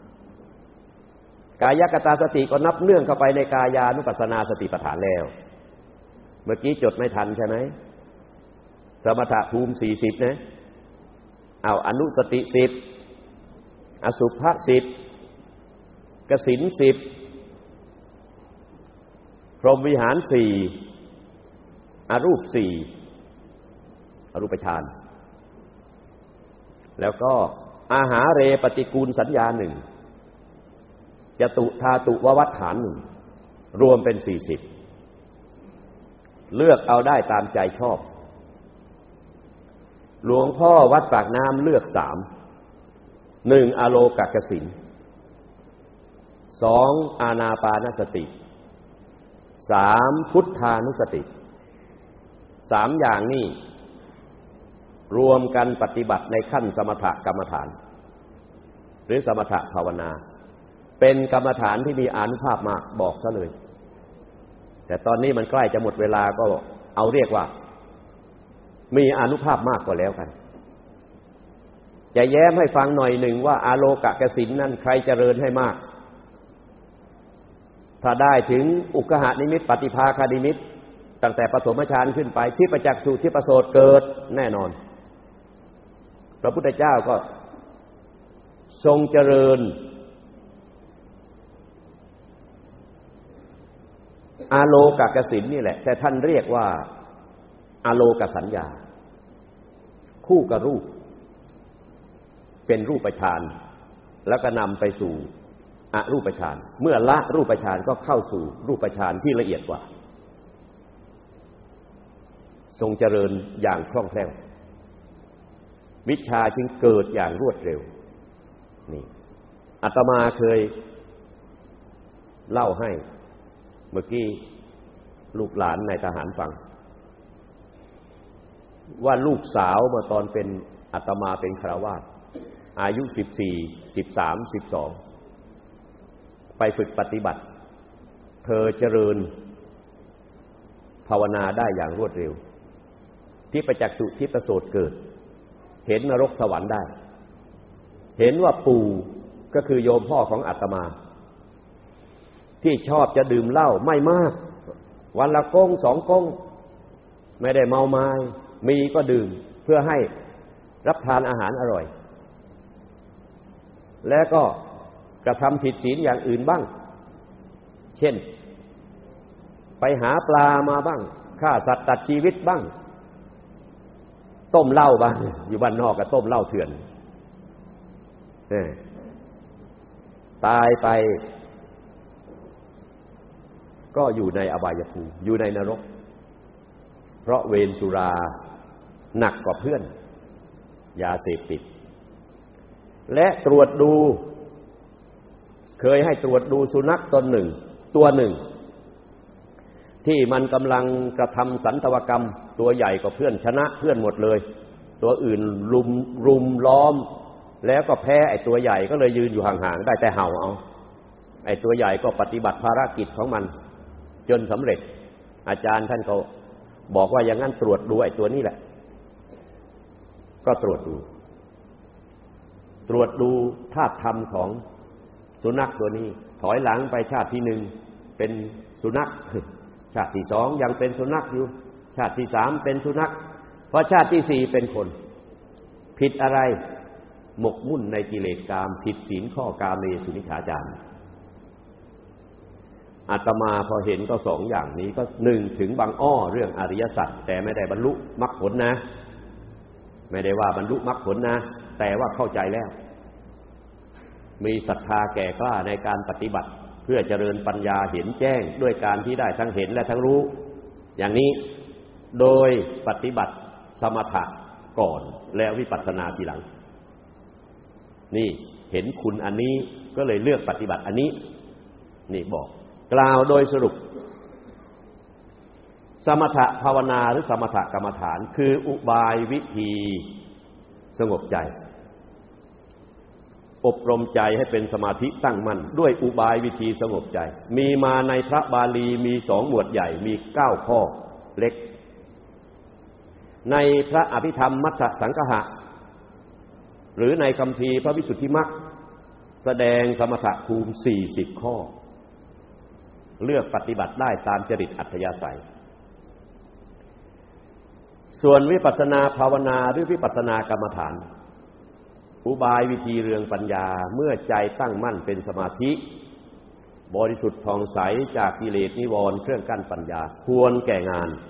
กายคตาสติก็นับเนื่องเข้าไปในกายานุปัสสนาสติปัฏฐานแล้วเมื่อกี้จดไม่ทันใช่ไหมสมถะภูมิสี่สิบนะเอาอนุสติสิบอสุภะสิบกสิณสิบพรหมวิหารสี่อรูปสี่อรูปฌานแล้วก็อาหาเรปฏิกูลสัญญาหนึ่งจตุธาตุววัฏฐานหนึ่งรวมเป็นสี่สิบเลือกเอาได้ตามใจชอบหลวงพ่อวัดปากน้ำเลือกสามหนึ่งอโลกกสิณสองอานาปานสติสามพุทธานุสติสามอย่างนี้รวมกันปฏิบัติในขั้นสมถกรรมฐานหรือสมถภาวนาเป็นกรรมฐานที่มีอานุภาพมากบอกซะเลยแต่ตอนนี้มันใกล้จะหมดเวลาก็เอาเรียกว่ามีอานุภาพมากกว่าแล้วกันจะแย้มให้ฟังหน่อยหนึ่งว่าอาโลกกสิณนั้นใครเจริญให้มากถ้าได้ถึงอุกขนิมิตปฏิภาคนิมิตตั้งแต่ปฐมฌานขึ้นไปที่ประจักษุที่ประโสดเกิดแน่นอนพระพุทธเจ้าก็ทรงเจริญอาโลกกสิณนี่แหละแต่ท่านเรียกว่าอาโลกสัญญาคู่กับรูปเป็นรูปฌานแล้วก็นำไปสู่อรูปฌานเมื่อละรูปฌานก็เข้าสู่รูปฌานที่ละเอียดกว่าทรงเจริญอย่างคล่องแคล่ววิชาจึงเกิดอย่างรวดเร็วนี่อาตมาเคยเล่าให้เมื่อกี้ลูกหลานในทหารฟังว่าลูกสาวเมื่อตอนเป็นอาตมาเป็นฆราวาสอายุสิบสี่ สิบสาม สิบสองไปฝึกปฏิบัติเธอเจริญภาวนาได้อย่างรวดเร็วที่ประจักษุที่ประโสดเกิดเห็นนรกสวรรค์ได้เห็นว่าปู่ก็คือโยมพ่อของอาตมาที่ชอบจะดื่มเหล้าไม่มากวันละก้งสองก้งไม่ได้เมาไม้มีก็ดื่มเพื่อให้รับทานอาหารอร่อยและก็กระทำผิดศีลอย่างอื่นบ้างเช่นไปหาปลามาบ้างฆ่าสัตว์ตัดชีวิตบ้างต้มเหล้าบ้างอยู่บ้านนอกก็ต้มเหล้าเถื่อนตายไปก็อยู่ในอบายภูมิอยู่ในนรกเพราะเวรสุราหนักกว่าเพื่อนยาเสพติดและตรวจดูเคยให้ตรวจดูสุนัขตนหนึ่งตัวหนึ่งที่มันกำลังกระทำสันตวกรรมตัวใหญ่กว่าเพื่อนชนะเพื่อนหมดเลยตัวอื่นรุมรุมล้อมแล้วก็แพ้ไอ้ตัวใหญ่ก็เลยยืนอยู่ห่างๆได้แต่เห่าเอาไอ้ตัวใหญ่ก็ปฏิบัติภารกิจของมันจนสำเร็จอาจารย์ท่านก็บอกว่าอย่างนั้นตรวจดูไอ้ตัวนี้แหละก็ตรวจดูตรวจดูธาตุธรรมของสุนัขตัวนี้ถอยหลังไปชาติที่หนึ่งเป็นสุนัขชาติที่สองยังเป็นสุนัขอยู่ชาติที่สามเป็นสุนัขพอชาติที่สี่เป็นคนผิดอะไรหมกมุ่นในกิเลสกามผิดศีลข้อกาเมสุมิจฉาจารอาตมาพอเห็นก็สองอย่างนี้ก็หนึ่งถึงบางอ้อเรื่องอริยสัจแต่ไม่ได้บรรลุมรรคผลนะไม่ได้ว่าบรรลุมรรคผลนะแต่ว่าเข้าใจแล้วมีศรัทธาแก่กล้าในการปฏิบัติเพื่อเจริญปัญญาเห็นแจ้งด้วยการที่ได้ทั้งเห็นและทั้งรู้อย่างนี้โดยปฏิบัติสมถะก่อนแล้ววิปัสสนาทีหลังนี่เห็นคุณอันนี้ก็เลยเลือกปฏิบัติอันนี้นี่บอกกล่าวโดยสรุปสมถะภาวนาหรือสมถะกรรมฐานคืออุบายวิธีสงบใจอบรมใจให้เป็นสมาธิตั้งมั่นด้วยอุบายวิธีสงบใจมีมาในพระบาลีมีสองหมวดใหญ่มีเก้าข้อเล็กในพระอภิธรรมมัทธสังฆะหรือในคัมภีร์พระวิสุทธิมรรคแสดงสมถะภูมิสี่สิบข้อเลือกปฏิบัติได้ตามจริตอัธยาศัยส่วนวิปัสสนาภาวนาหรือวิปัสสนากรรมฐานอุบายวิธีเรืองปัญญาเมื่อใจตั้งมั่นเป็นสมาธิบริสุทธิ์ผ่องใสจากกิเลสนิวรณ์เครื่องกั้นปัญญาควรแก่งาน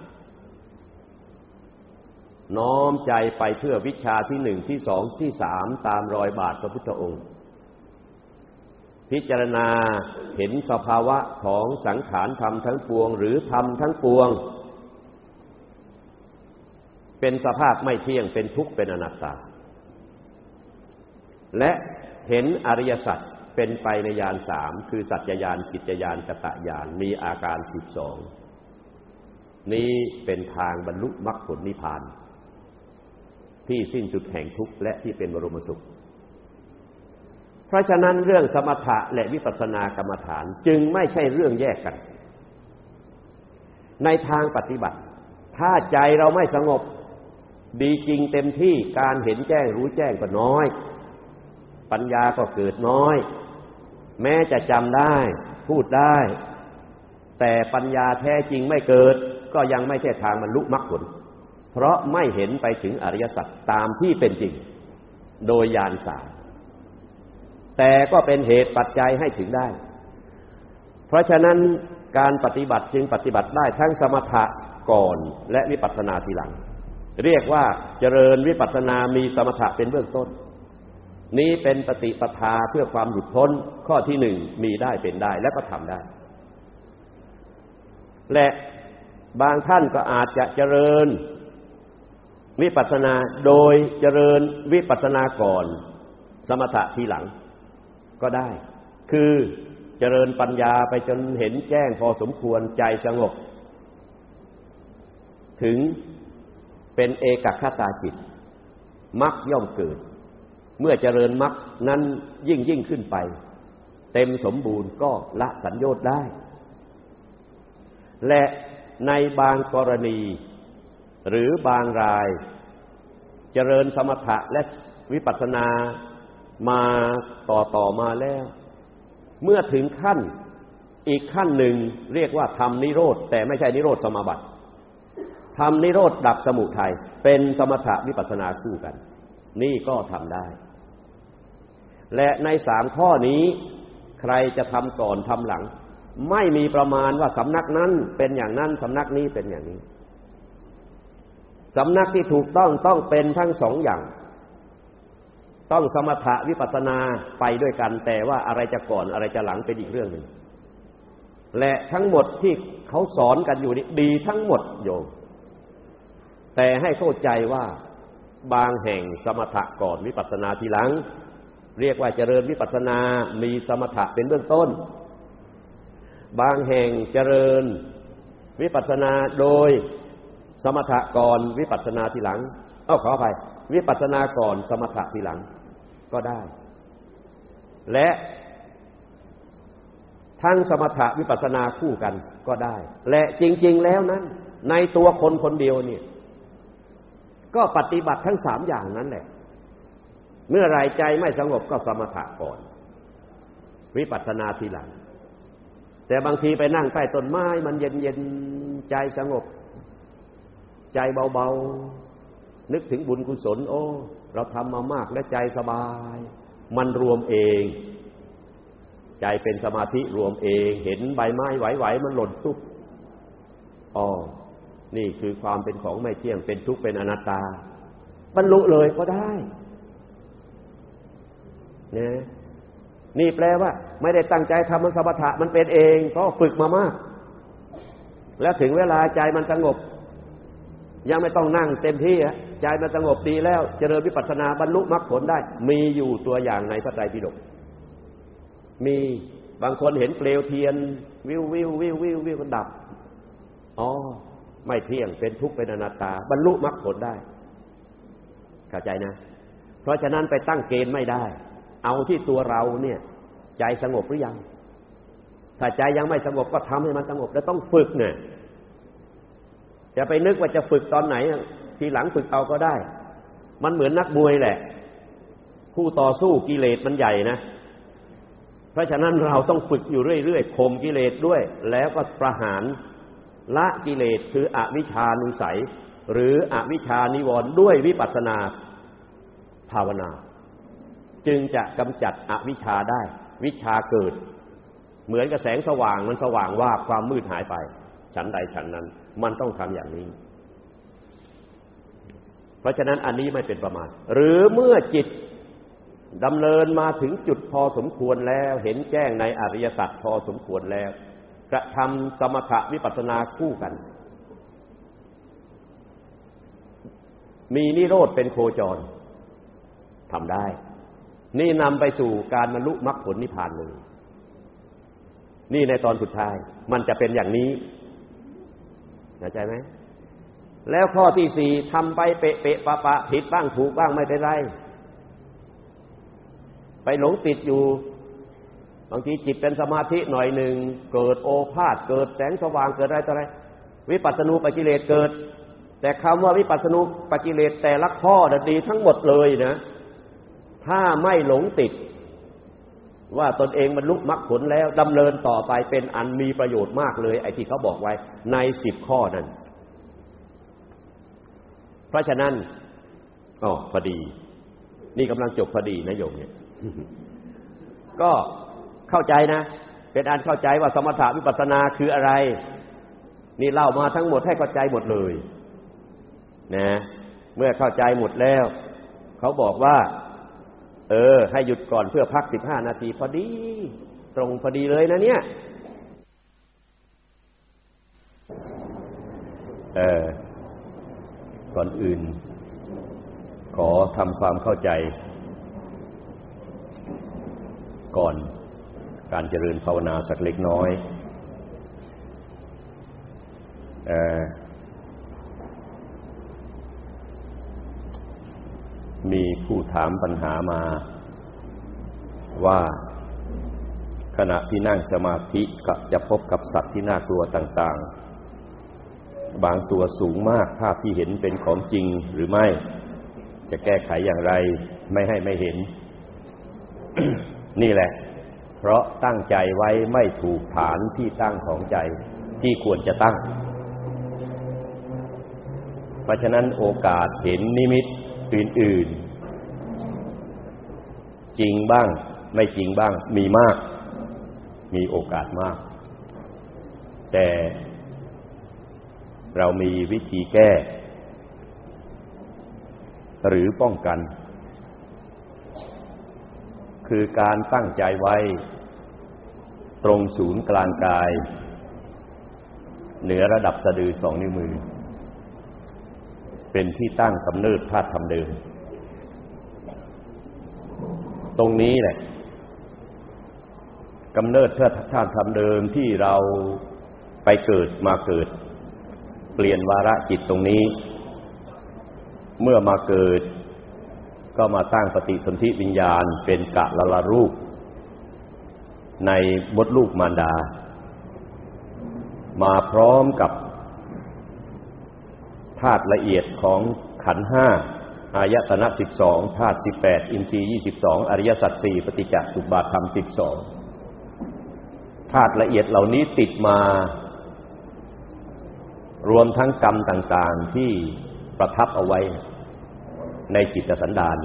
น้อมใจไปเพื่อวิชาที่หนึ่งที่สองที่สามตามรอยบาทพระพุทธองค์พิจารณาเห็นสภาวะของสังขารธรรมทั้งปวงหรือธรรมทั้งปวงเป็นสภาพไม่เที่ยงเป็นทุกข์เป็นอนัตตาและเห็นอริยสัจเป็นไปในญาณสามคือสัจจญาณจิตญาณกตญาณมีอาการสิบสองนี้เป็นทางบรรลุมรรคผลนิพพานที่สิ้นสุดแห่งทุกข์และที่เป็นบรมสุขเพราะฉะนั้นเรื่องสมถะและวิปัสสนากรรมฐานจึงไม่ใช่เรื่องแยกกันในทางปฏิบัติถ้าใจเราไม่สงบดีจริงเต็มที่การเห็นแจ้งรู้แจ้งก็น้อยปัญญาก็เกิดน้อยแม้จะจำได้พูดได้แต่ปัญญาแท้จริงไม่เกิดก็ยังไม่ใช่ทางบรรลุมรรคผลเพราะไม่เห็นไปถึงอริยสัจตามที่เป็นจริงโดยญาณสามแต่ก็เป็นเหตุปัจจัยให้ถึงได้เพราะฉะนั้นการปฏิบัติจึงปฏิบัติได้ทั้งสมถะก่อนและวิปัสสนาทีหลังเรียกว่าเจริญวิปัสสนามีสมถะเป็นเบื้องต้นนี้เป็นปฏิปทาเพื่อความหลุดพ้นข้อที่หนึ่งมีได้เป็นได้และก็ทำได้และบางท่านก็อาจจะเจริญวิปัสสนาโดยเจริญวิปัสสนาก่อนสมถะทีหลังก็ได้คือเจริญปัญญาไปจนเห็นแจ้งพอสมควรใจสงบถึงเป็นเอกคตาจิตมรรคย่อมเกิดเมื่อเจริญมรรคนั้นยิ่งยิ่งขึ้นไปเต็มสมบูรณ์ก็ละสัญโยชน์ได้และในบางกรณีหรือบางรายเจริญสมถะและวิปัสสนามาต่อต่อมาแล้วเมื่อถึงขั้นอีกขั้นหนึ่งเรียกว่าทำนิโรธแต่ไม่ใช่นิโรธสมาบัติทำนิโรธดับสมุทัยเป็นสมถะวิปัสสนาคู่กันนี่ก็ทำได้และในสามข้อนี้ใครจะทำก่อนทำหลังไม่มีประมาณว่าสำนักนั้นเป็นอย่างนั้นสำนักนี้เป็นอย่างนี้สำนักที่ถูกต้องต้องเป็นทั้งสองอย่างต้องสมถะวิปัสสนาไปด้วยกันแต่ว่าอะไรจะก่อนอะไรจะหลังเป็นอีกเรื่องหนึ่งและทั้งหมดที่เขาสอนกันอยู่นี่ดีทั้งหมดโยมแต่ให้เข้าใจว่าบางแห่งสมถะก่อนวิปัสสนาทีหลังเรียกว่าเจริญวิปัสสนามีสมถะเป็นเบื้องต้นบางแห่งเจริญวิปัสสนาโดยสมถะก่อนวิปัสสนาทีหลังเอ้าขออภัยวิปัสสนาก่อนสมถะทีหลังก็ได้และทั้งสมถะวิปัสสนาคู่กันก็ได้และจริงๆแล้วนั้นในตัวคนคนเดียวเนี่ยก็ปฏิบัติทั้งสามอย่างนั้นแหละเมื่อไรใจไม่สงบก็สมถะก่อนวิปัสสนาทีหลังแต่บางทีไปนั่งใต้ต้นไม้มันเย็นๆใจสงบใจเบาๆนึกถึงบุญกุศลโอ้เราทำมามากและใจสบายมันรวมเองใจเป็นสมาธิรวมเองเห็นใบไม้ไหวๆมันหล่นตุ๊บอ๋อนี่คือความเป็นของไม่เที่ยงเป็นทุกข์เป็นอนัตตาบรรลุเลยก็ได้เนี่ยนี่แปลว่าไม่ได้ตั้งใจทำมันสมถะมันเป็นเองเพราะฝึกมามากแล้วถึงเวลาใจมันสงบยังไม่ต้องนั่งเต็มที่ใจมันสงบดีแล้วเจริญวิปัสสนาบรรลุมรรคผลได้มีอยู่ตัวอย่างในพระไตรปิฎกมีบางคนเห็นเปลวเทียนวิววิววิววิววิวมันดับอ๋อไม่เที่ยงเป็นทุกข์เป็นอนัตตาบรรลุมรรคผลได้เข้าใจนะเพราะฉะนั้นไปตั้งเกณฑ์ไม่ได้เอาที่ตัวเราเนี่ยใจสงบหรือยังถ้าใจยังไม่สงบก็ทำให้มันสงบแล้วต้องฝึกเนี่ยจะไปนึกว่าจะฝึกตอนไหนทีหลังฝึกเอาก็ได้มันเหมือนนักมวยแหละคู่ต่อสู้กิเลสมันใหญ่นะเพราะฉะนั้นเราต้องฝึกอยู่เรื่อยๆข่มกิเลสด้วยแล้วก็ประหารละกิเลสคืออวิชชานุสัยหรืออวิชชานิวรณ์ด้วยวิปัสสนาภาวนาจึงจะกำจัดอวิชชาได้วิชชาเกิดเหมือนกับแสงสว่างมันสว่างวาบความมืดหายไปฉันใดฉันนั้นมันต้องทำอย่างนี้เพราะฉะนั้นอันนี้ไม่เป็นประมาทหรือเมื่อจิตดำเนินมาถึงจุดพอสมควรแล้วเห็นแจ้งในอริยสัจพอสมควรแล้วกระทำสมถะวิปัสสนาคู่กันมีนิโรธเป็นโคจรทำได้นี่นำไปสู่การบรรลุมรรคผลนิพพานเลยนี่ในตอนสุดท้ายมันจะเป็นอย่างนี้เข้าใจไหมแล้วข้อที่สี่ทำไปเปะเปะปะปะผิดบ้างถูกบ้างไม่เป็นไรไปหลงติดอยู่บางทีจิตเป็นสมาธิหน่อยหนึ่งเกิดโอภาสเกิดแสงสว่างเกิดอะไรต่ออะไรวิปัสสนูปกิเลสเกิดแต่คำว่าวิปัสสนูปกิเลสแต่ละข้อดีทั้งหมดเลยนะถ้าไม่หลงติดว่าตนเองบรรลุมรรคผลแล้วดำเนินต่อไปเป็นอันมีประโยชน์มากเลยไอ้ที่เขาบอกไว้ในสิบข้อนั้นเพราะฉะนั้นอ๋อพอดีนี่กำลังจบพอดีนะโยมเนี่ยก็เข้าใจนะเป็นอันเข้าใจว่าสมถะวิปัสสนาคืออะไรนี่เล่ามาทั้งหมดให้เข้าใจหมดเลยนะเมื่อเข้าใจหมดแล้วเขาบอกว่าเออให้หยุดก่อนเพื่อพักสิบห้านาทีพอดีตรงพอดีเลยนะเนี่ยเออก่อนอื่นขอทำความเข้าใจก่อนการเจริญภาวนาสักเล็กน้อยเอ่อมีผู้ถามปัญหามาว่าขณะที่นั่งสมาธิก็จะพบกับสัตว์ที่น่ากลัวต่างๆบางตัวสูงมากภาพที่เห็นเป็นของจริงหรือไม่จะแก้ไขอย่างไรไม่ให้ไม่เห็น นี่แหละเพราะตั้งใจไว้ไม่ถูกฐานที่ตั้งของใจที่ควรจะตั้งเพราะฉะนั้นโอกาสเห็นนิมิตอื่นๆจริงบ้างไม่จริงบ้างมีมากมีโอกาสมากแต่เรามีวิธีแก้หรือป้องกันคือการตั้งใจไว้ตรงศูนย์กลางกายเหนือระดับสะดือสองนิ้วมือเป็นที่ตั้งกำเนิดธาตุธรรมเดิมตรงนี้แหละกำเนิดธาตุธรรมเดิมที่เราไปเกิดมาเกิดเปลี่ยนวาระจิตตรงนี้เมื่อมาเกิดก็มาตั้งปฏิสนธิวิญญาณเป็นกะละละรูปในมดลูกมารดามาพร้อมกับธาตุละเอียดของขันธ์ห้าอายตนะสิบสองธาตุสิบแปดอินทรีย์ยี่สิบสองอริยสัจสี่ปฏิจจสุบาทธรรมสิบสองธาตุละเอียดเหล่านี้ติดมารวมทั้งกรรมต่างๆที่ประทับเอาไว้ในจิตสันดาน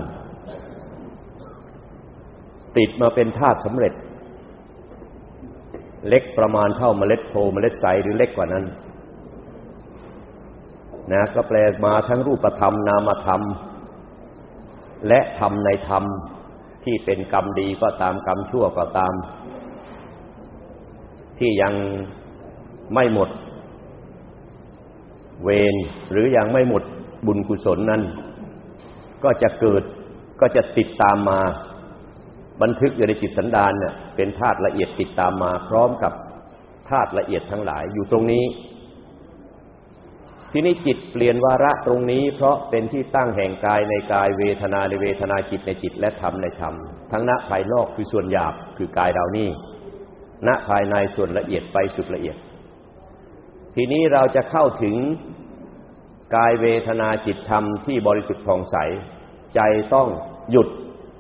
ติดมาเป็นธาตุสำเร็จเล็กประมาณเท่าเมล็ดโพเมล็ดใสหรือเล็กกว่านั้นนะก็แปลมาทั้งรูปธรรมนามธรรมและธรรมในธรรมที่เป็นกรรมดีก็ตามกรรมชั่วก็ตามที่ยังไม่หมดเวรหรือยังไม่หมดบุญกุศลนั้นก็จะเกิดก็จะติดตามมาบันทึกอยู่ในจิตสันดานเนี่ยเป็นธาตุละเอียดติดตามมาพร้อมกับธาตุละเอียดทั้งหลายอยู่ตรงนี้ที่นี้จิตเปลี่ยนวาระตรงนี้เพราะเป็นที่ตั้งแห่งกายในกายเวทนาในเวทนาจิตในจิตและธรรมในธรรมทั้งณภายนอกคือส่วนหยาบคือกายเรานี่ณภายในส่วนละเอียดไปสุดละเอียดทีนี้เราจะเข้าถึงกายเวทนาจิตธรรมที่บริสุทธิ์ผ่องใสใจต้องหยุด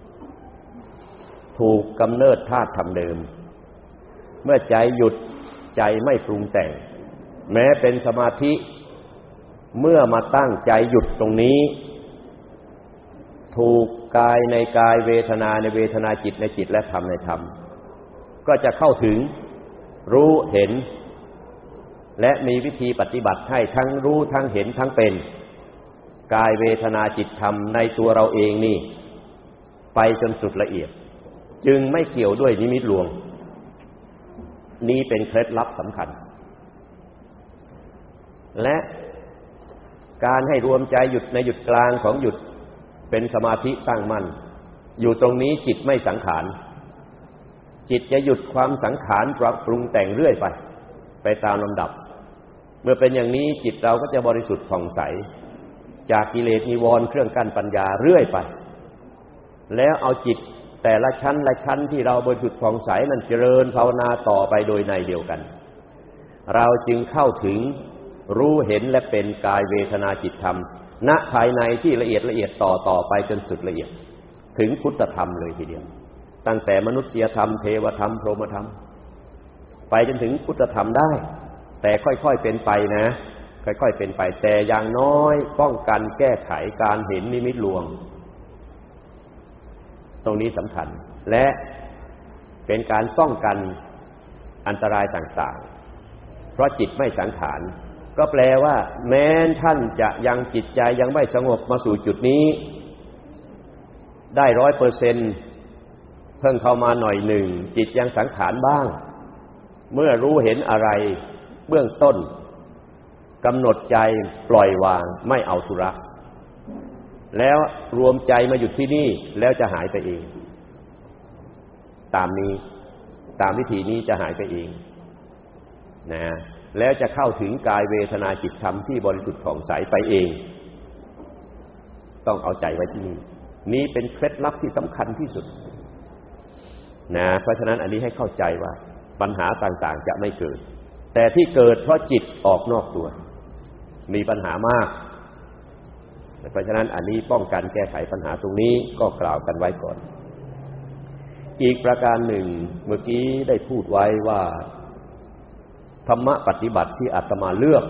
ถูกกำเนิดธาตุธรรมเดิมเมื่อใจหยุดใจไม่ปรุงแต่งแม้เป็นสมาธิเมื่อมาตั้งใจหยุดตรงนี้ถูกกายในกายเวทนาในเวทนาจิตในจิตและธรรมในธรรมก็จะเข้าถึงรู้เห็นและมีวิธีปฏิบัติให้ทั้งรู้ทั้งเห็นทั้งเป็นกายเวทนาจิตธรรมในตัวเราเองนี่ไปจนสุดละเอียดจึงไม่เกี่ยวด้วยนิมิตลวงนี้เป็นเคล็ดลับสำคัญและการให้รวมใจหยุดในหยุดกลางของหยุดเป็นสมาธิตั้งมั่นอยู่ตรงนี้จิตไม่สังขารจิตจะหยุดความสังขารปรุงแต่งเรื่อยไปไปตามลำดับเมื่อเป็นอย่างนี้จิตเราก็จะบริสุทธิ์ผ่องใสจากกิเลสนิวรณ์เครื่องกั้นปัญญาเรื่อยไปแล้วเอาจิตแต่ละชั้นละชั้นที่เราบริสุทธิ์ผ่องใสนั้นเจริญภาวนาต่อไปโดยในเดียวกันเราจึงเข้าถึงรู้เห็นและเป็นกายเวทนาจิตธรรมณภายในที่ละเอียดละเอียดต่อต่อไปจนสุดละเอียดถึงพุทธธรรมเลยทีเดียวตั้งแต่มนุษยธรรมเทวธรรมพรหมธรรมไปจนถึงพุทธธรรมได้แต่ค่อยๆเป็นไปนะค่อยๆเป็นไปแต่อย่างน้อยป้องกันแก้ไขการเห็นนิมิตลวงตรงนี้สำคัญและเป็นการป้องกันอันตรายต่างๆเพราะจิตไม่สังขารก็แปลว่าแม้ท่านจะยังจิตใจยังไม่สงบมาสู่จุดนี้ได้ร้อยเปอร์เซ็นต์เพิ่งเข้ามาหน่อยหนึ่งจิตยังสังขารบ้างเมื่อรู้เห็นอะไรเบื้องต้นกำหนดใจปล่อยวางไม่เอาธุระแล้วรวมใจมาหยุดที่นี่แล้วจะหายไปเองตามนี้ตามวิธีนี้จะหายไปเองนะแล้วจะเข้าถึงกายเวทนาจิตธรรมที่บริสุทธิ์ผ่องใสไปเองต้องเอาใจไว้ที่นี่นี้เป็นเคล็ดลับที่สำคัญที่สุดนะเพราะฉะนั้นอันนี้ให้เข้าใจว่าปัญหาต่างๆจะไม่เกิดแต่ที่เกิดเพราะจิตออกนอกตัวมีปัญหามากเพราะฉะนั้นอันนี้ป้องกันแก้ไขปัญหาตรงนี้ก็กล่าวกันไว้ก่อนอีกประการหนึ่งเมื่อกี้ได้พูดไว้ว่าธรรมะปฏิบัติที่อาตมาเลือก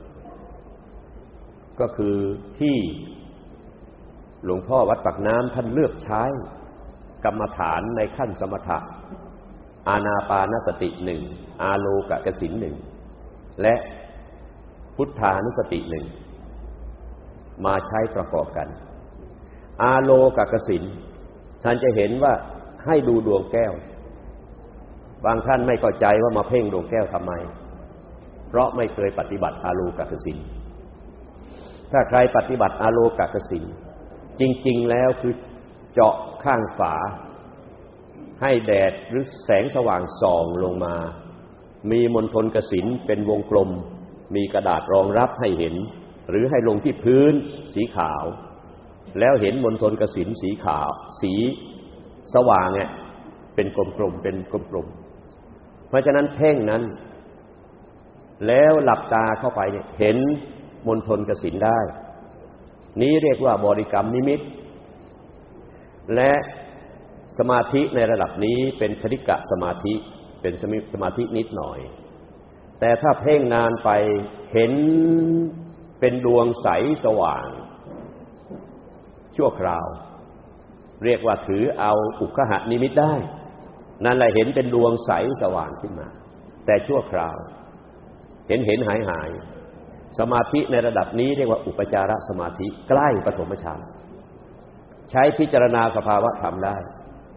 ก็คือที่หลวงพ่อวัดปากน้ำท่านเลือกใช้กรรมฐานในขั้นสมถะอานาปานสติหนึ่งอาโลกกสินหนึ่งและพุทธานุสติหนึ่งมาใช้ประกอบกันอาโลกกสินท่านจะเห็นว่าให้ดูดวงแก้วบางท่านไม่เข้าใจว่ามาเพ่งดวงแก้วทำไมเพราะไม่เคยปฏิบัติอาโลกกสินถ้าใครปฏิบัติอาโลกกสินจริงๆแล้วคือเจาะข้างฝาให้แดดหรือแสงสว่างส่องลงมามีมณฑลกสินเป็นวงกลมมีกระดาษรองรับให้เห็นหรือให้ลงที่พื้นสีขาวแล้วเห็นมณฑลกสินสีขาวสีสว่างเนี่ยเป็นกลมๆเป็นกลมๆเพราะฉะนั้นเพ่งนั้นแล้วหลับตาเข้าไปเนี่ยเห็นมณฑลกสินได้นี้เรียกว่าบริกรรมนิมิตและสมาธิในระดับนี้เป็นคณิกะสมาธิเป็นสมาธินิดหน่อยแต่ถ้าเพ่งนานไปเห็นเป็นดวงใสสว่างชั่วคราวเรียกว่าถือเอาอุคหะนิมิตได้นั่นแหละเห็นเป็นดวงใสสว่างขึ้นมาแต่ชั่วคราวเห็นเห็นหายหายสมาธิในระดับนี้เรียกว่าอุปจารสมาธิใกล้ปฐมฌานใช้พิจารณาสภาวะธรรมได้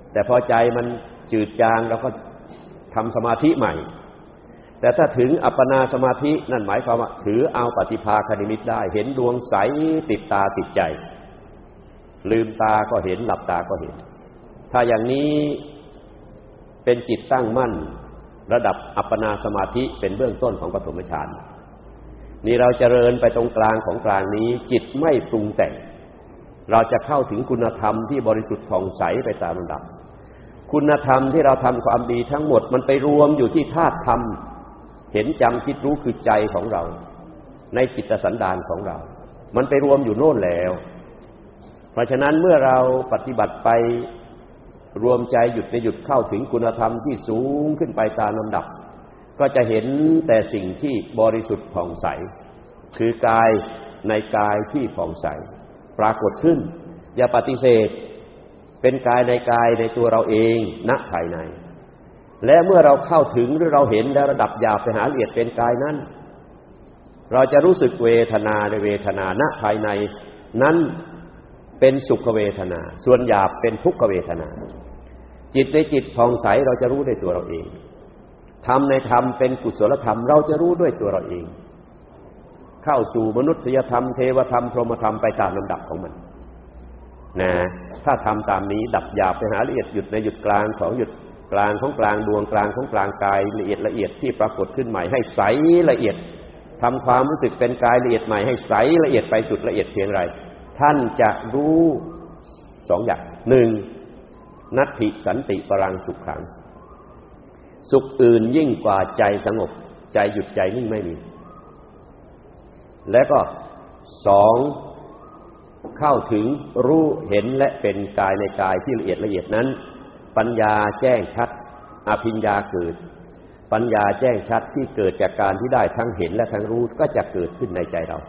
แต่พอใจมันจืดจางเราก็ทำสมาธิใหม่แต่ถ้าถึงอัปปนาสมาธินั่นหมายความว่าถือเอาปฏิภาคนิมิตได้เห็นดวงใสติดตาติดใจลืมตาก็เห็นหลับตาก็เห็นถ้าอย่างนี้เป็นจิตตั้งมั่นระดับอัปปนาสมาธิเป็นเบื้องต้นของปฐมฌานนี่เราเจริญไปตรงกลางของกลางนี้จิตไม่ปรุงแต่งเราจะเข้าถึงคุณธรรมที่บริสุทธิ์ผ่องใสไปตามลำดับคุณธรรมที่เราทำความดีทั้งหมดมันไปรวมอยู่ที่ธาตุธรรมเห็นจำคิดรู้คือใจของเราในจิตสันดานของเรามันไปรวมอยู่โน่นแล้วเพราะฉะนั้นเมื่อเราปฏิบัติไปรวมใจหยุดในหยุดเข้าถึงคุณธรรมที่สูงขึ้นไปตามลำดับก็จะเห็นแต่สิ่งที่บริสุทธิ์ผ่องใสคือกายในกายที่ผ่องใสปรากฏขึ้นอย่าปฏิเสธเป็นกายในกายในตัวเราเองณภายในและเมื่อเราเข้าถึงหรือเราเห็นในระดับหยาบไปหาละเอียดเป็นกายนั้นเราจะรู้สึกเวทนาในเวทนาณภายในนั้นเป็นสุขเวทนาส่วนหยาบเป็นทุกขเวทนาจิตในจิตผ่องใสเราจะรู้ด้วยตัวเราเองธรรมในธรรมเป็นกุศลธรรมเราจะรู้ด้วยตัวเราเองเข้าสู่มนุษยธรรมเทวธรรมพรหมธรรมไปตามลำดับของมันนะถ้าทำตามนี้ดับหยาบไปหาละเอียดหยุดในหยุดกลางของหยุดกลางของกลางดวงกลางของกลางกายละเอียดละเอียดที่ปรากฏขึ้นใหม่ให้ใสละเอียดทำความรู้สึกเป็นกายละเอียดใหม่ให้ใสละเอียดไปสุดละเอียดเพียงไรท่านจะรู้สองอย่างหนึ่งนัตถิสันติปรังสุขขังสุขอื่นยิ่งกว่าใจสงบใจหยุดใจนิ่งไม่มีและก็สองเข้าถึงรู้เห็นและเป็นกายในกายที่ละเอียดละเอียดนั้นปัญญาแจ้งชัดอภิญญาเกิดปัญญาแจ้งชัดที่เกิดจากการที่ได้ทั้งเห็นและทั้งรู้ก็จะเกิดขึ้นในใจเรา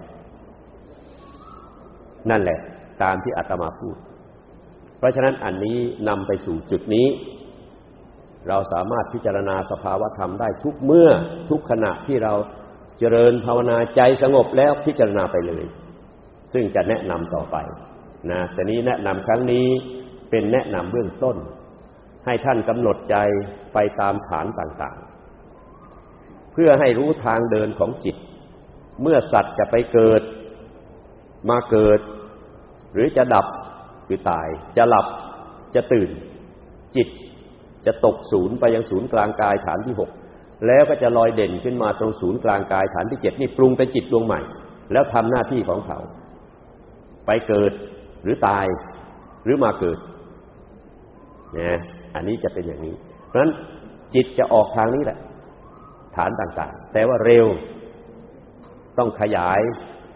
นั่นแหละตามที่อาตมาพูดเพราะฉะนั้นอันนี้นำไปสู่จุดนี้เราสามารถพิจารณาสภาวธรรมได้ทุกเมื่อทุกขณะที่เราเจริญภาวนาใจสงบแล้วพิจารณาไปเลยซึ่งจะแนะนำต่อไปนะแต่นี้แนะนำครั้งนี้เป็นแนะนำเบื้องต้นให้ท่านกำหนดใจไปตามฐานต่างๆเพื่อให้รู้ทางเดินของจิตเมื่อสัตว์จะไปเกิดมาเกิดหรือจะดับคือตายจะหลับจะตื่นจิตจะตกศูนย์ไปยังศูนย์กลางกายฐานที่หกแล้วก็จะลอยเด่นขึ้นมาตรงศูนย์กลางกายฐานที่เจ็ดนี่ปรุงเป็นจิตดวงใหม่แล้วทำหน้าที่ของเขาไปเกิดหรือตายหรือมาเกิดนะอันนี้จะเป็นอย่างนี้เพราะฉะนั้นจิตจะออกทางนี้แหละฐานต่างๆแต่ว่าเร็วต้องขยาย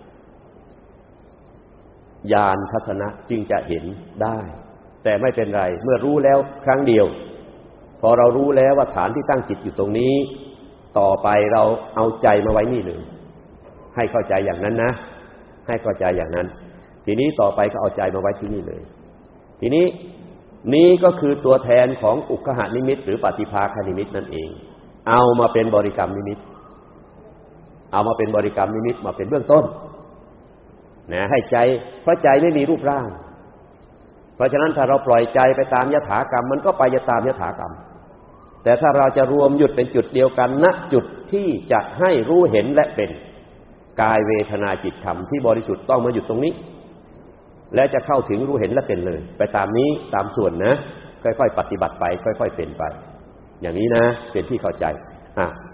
ญาณทัศนะจึงจะเห็นได้แต่ไม่เป็นไรเมื่อรู้แล้วครั้งเดียวพอเรารู้แล้วว่าฐานที่ตั้งจิตอยู่ตรงนี้ต่อไปเราเอาใจมาไว้นี่เลยให้เข้าใจอย่างนั้นนะให้เข้าใจอย่างนั้นทีนี้ต่อไปก็เอาใจมาไว้ที่นี่เลยทีนี้นี้ก็คือตัวแทนของอุคหานิมิตหรือปฏิภาคนิมิตนั่นเองเอามาเป็นบริกรรมนิมิตเอามาเป็นบริกรรมนิมิตมาเป็นเบื้องต้นนะให้ใจเพราะใจไม่มีรูปร่างเพราะฉะนั้นถ้าเราปล่อยใจไปตามยถากรรมมันก็ไปตามยถากรรมแต่ถ้าเราจะรวมหยุดเป็นจุดเดียวกันณจุดที่จะให้รู้เห็นและเป็นกายเวทนาจิตธรรมที่บริสุทธิ์ต้องมาหยุดตรงนี้และจะเข้าถึงรู้เห็นและเป็นเลยไปตามนี้ตามส่วนนะค่อยๆปฏิบัติไปค่อยๆเป็นไปอย่างนี้นะเป็นที่เข้าใจอ่ะ